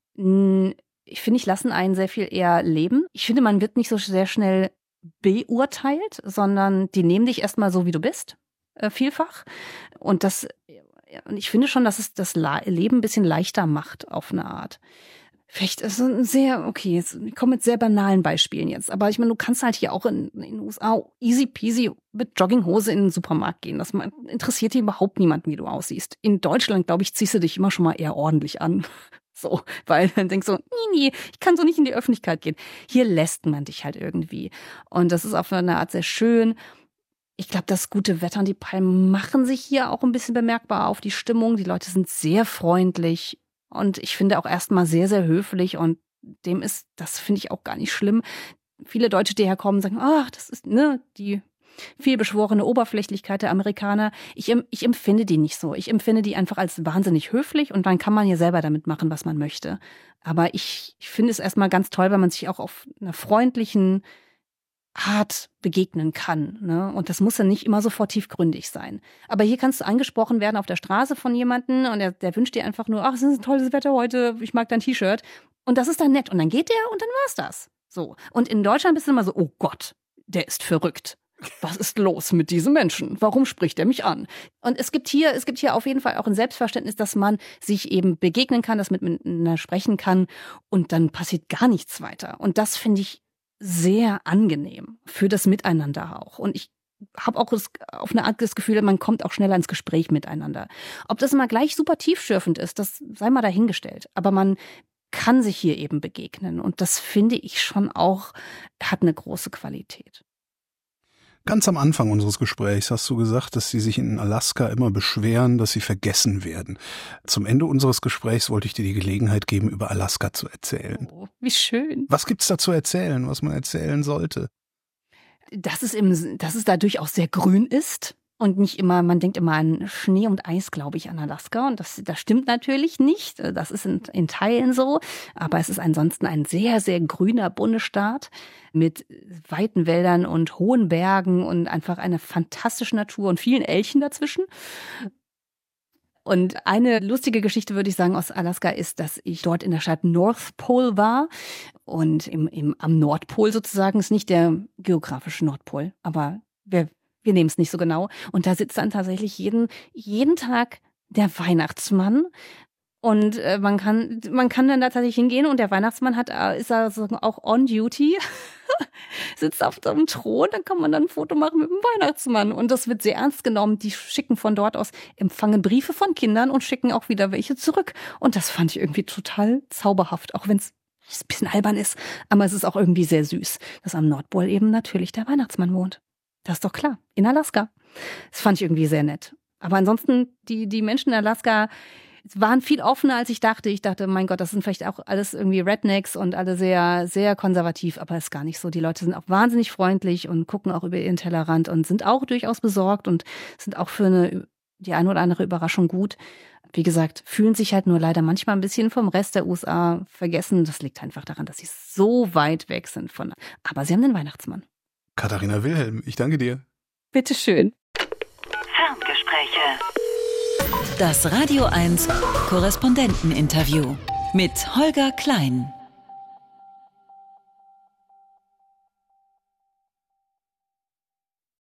ich finde, lassen einen sehr viel eher leben. Ich finde, man wird nicht so sehr schnell beurteilt, sondern die nehmen dich erstmal so, wie du bist, vielfach. Und ich finde schon, dass es das Leben ein bisschen leichter macht auf eine Art. Vielleicht ist es ich komme mit sehr banalen Beispielen jetzt, aber ich meine, du kannst halt hier auch in den USA easy peasy mit Jogginghose in den Supermarkt gehen. Das interessiert hier überhaupt niemanden, wie du aussiehst. In Deutschland, glaube ich, ziehst du dich immer schon mal eher ordentlich an. So, weil dann denkst du, nee, ich kann so nicht in die Öffentlichkeit gehen. Hier lässt man dich halt irgendwie. Und das ist auf eine Art sehr schön. Ich glaube, das gute Wetter und die Palmen machen sich hier auch ein bisschen bemerkbar auf die Stimmung. Die Leute sind sehr freundlich. Und ich finde auch erstmal sehr, sehr höflich und das finde ich auch gar nicht schlimm. Viele Deutsche, die herkommen, sagen, das ist die vielbeschworene Oberflächlichkeit der Amerikaner. Ich empfinde die nicht so. Ich empfinde die einfach als wahnsinnig höflich und dann kann man ja selber damit machen, was man möchte. Aber ich finde es erstmal ganz toll, wenn man sich auch auf einer freundlichen Art begegnen kann, ne? Und das muss ja nicht immer sofort tiefgründig sein. Aber hier kannst du angesprochen werden auf der Straße von jemandem und der wünscht dir einfach nur, es ist ein tolles Wetter heute, ich mag dein T-Shirt. Und das ist dann nett. Und dann geht der und dann war's das. So. Und in Deutschland bist du immer so, oh Gott, der ist verrückt. Was ist los mit diesem Menschen? Warum spricht er mich an? Und es gibt hier auf jeden Fall auch ein Selbstverständnis, dass man sich eben begegnen kann, dass man miteinander sprechen kann und dann passiert gar nichts weiter. Und das finde ich sehr angenehm für das Miteinander auch. Und ich habe auch auf eine Art das Gefühl, man kommt auch schneller ins Gespräch miteinander. Ob das immer gleich super tiefschürfend ist, das sei mal dahingestellt. Aber man kann sich hier eben begegnen. Und das finde ich schon auch, hat eine große Qualität. Ganz am Anfang unseres Gesprächs hast du gesagt, dass Sie sich in Alaska immer beschweren, dass Sie vergessen werden. Zum Ende unseres Gesprächs wollte ich dir die Gelegenheit geben, über Alaska zu erzählen. Oh, wie schön. Was gibt's da zu erzählen, was man erzählen sollte? Dass es da durchaus sehr grün ist. Und nicht immer, man denkt immer an Schnee und Eis, glaube ich, an Alaska. Und das stimmt natürlich nicht. Das ist in Teilen so. Aber es ist ansonsten ein sehr, sehr grüner Bundesstaat mit weiten Wäldern und hohen Bergen und einfach eine fantastische Natur und vielen Elchen dazwischen. Und eine lustige Geschichte, würde ich sagen, aus Alaska ist, dass ich dort in der Stadt North Pole war. Und am Nordpol sozusagen ist nicht der geografische Nordpol, aber wir nehmen es nicht so genau. Und da sitzt dann tatsächlich jeden Tag der Weihnachtsmann. Und man kann dann da tatsächlich hingehen und der Weihnachtsmann ist auch on duty, sitzt auf so einem Thron, dann kann man dann ein Foto machen mit dem Weihnachtsmann. Und das wird sehr ernst genommen. Die schicken von dort aus, empfangen Briefe von Kindern und schicken auch wieder welche zurück. Und das fand ich irgendwie total zauberhaft, auch wenn es ein bisschen albern ist. Aber es ist auch irgendwie sehr süß, dass am Nordpol eben natürlich der Weihnachtsmann wohnt. Das ist doch klar. In Alaska. Das fand ich irgendwie sehr nett. Aber ansonsten, die Menschen in Alaska, waren viel offener, als ich dachte. Ich dachte, mein Gott, das sind vielleicht auch alles irgendwie Rednecks und alle sehr, sehr konservativ, aber ist gar nicht so. Die Leute sind auch wahnsinnig freundlich und gucken auch über ihren Tellerrand und sind auch durchaus besorgt und sind auch für die eine oder andere Überraschung gut. Wie gesagt, fühlen sich halt nur leider manchmal ein bisschen vom Rest der USA vergessen. Das liegt einfach daran, dass sie so weit weg sind von. Aber sie haben den Weihnachtsmann. Katharina Wilhelm, ich danke dir. Bitteschön. Ferngespräche. Das Radio 1 Korrespondenteninterview mit Holger Klein.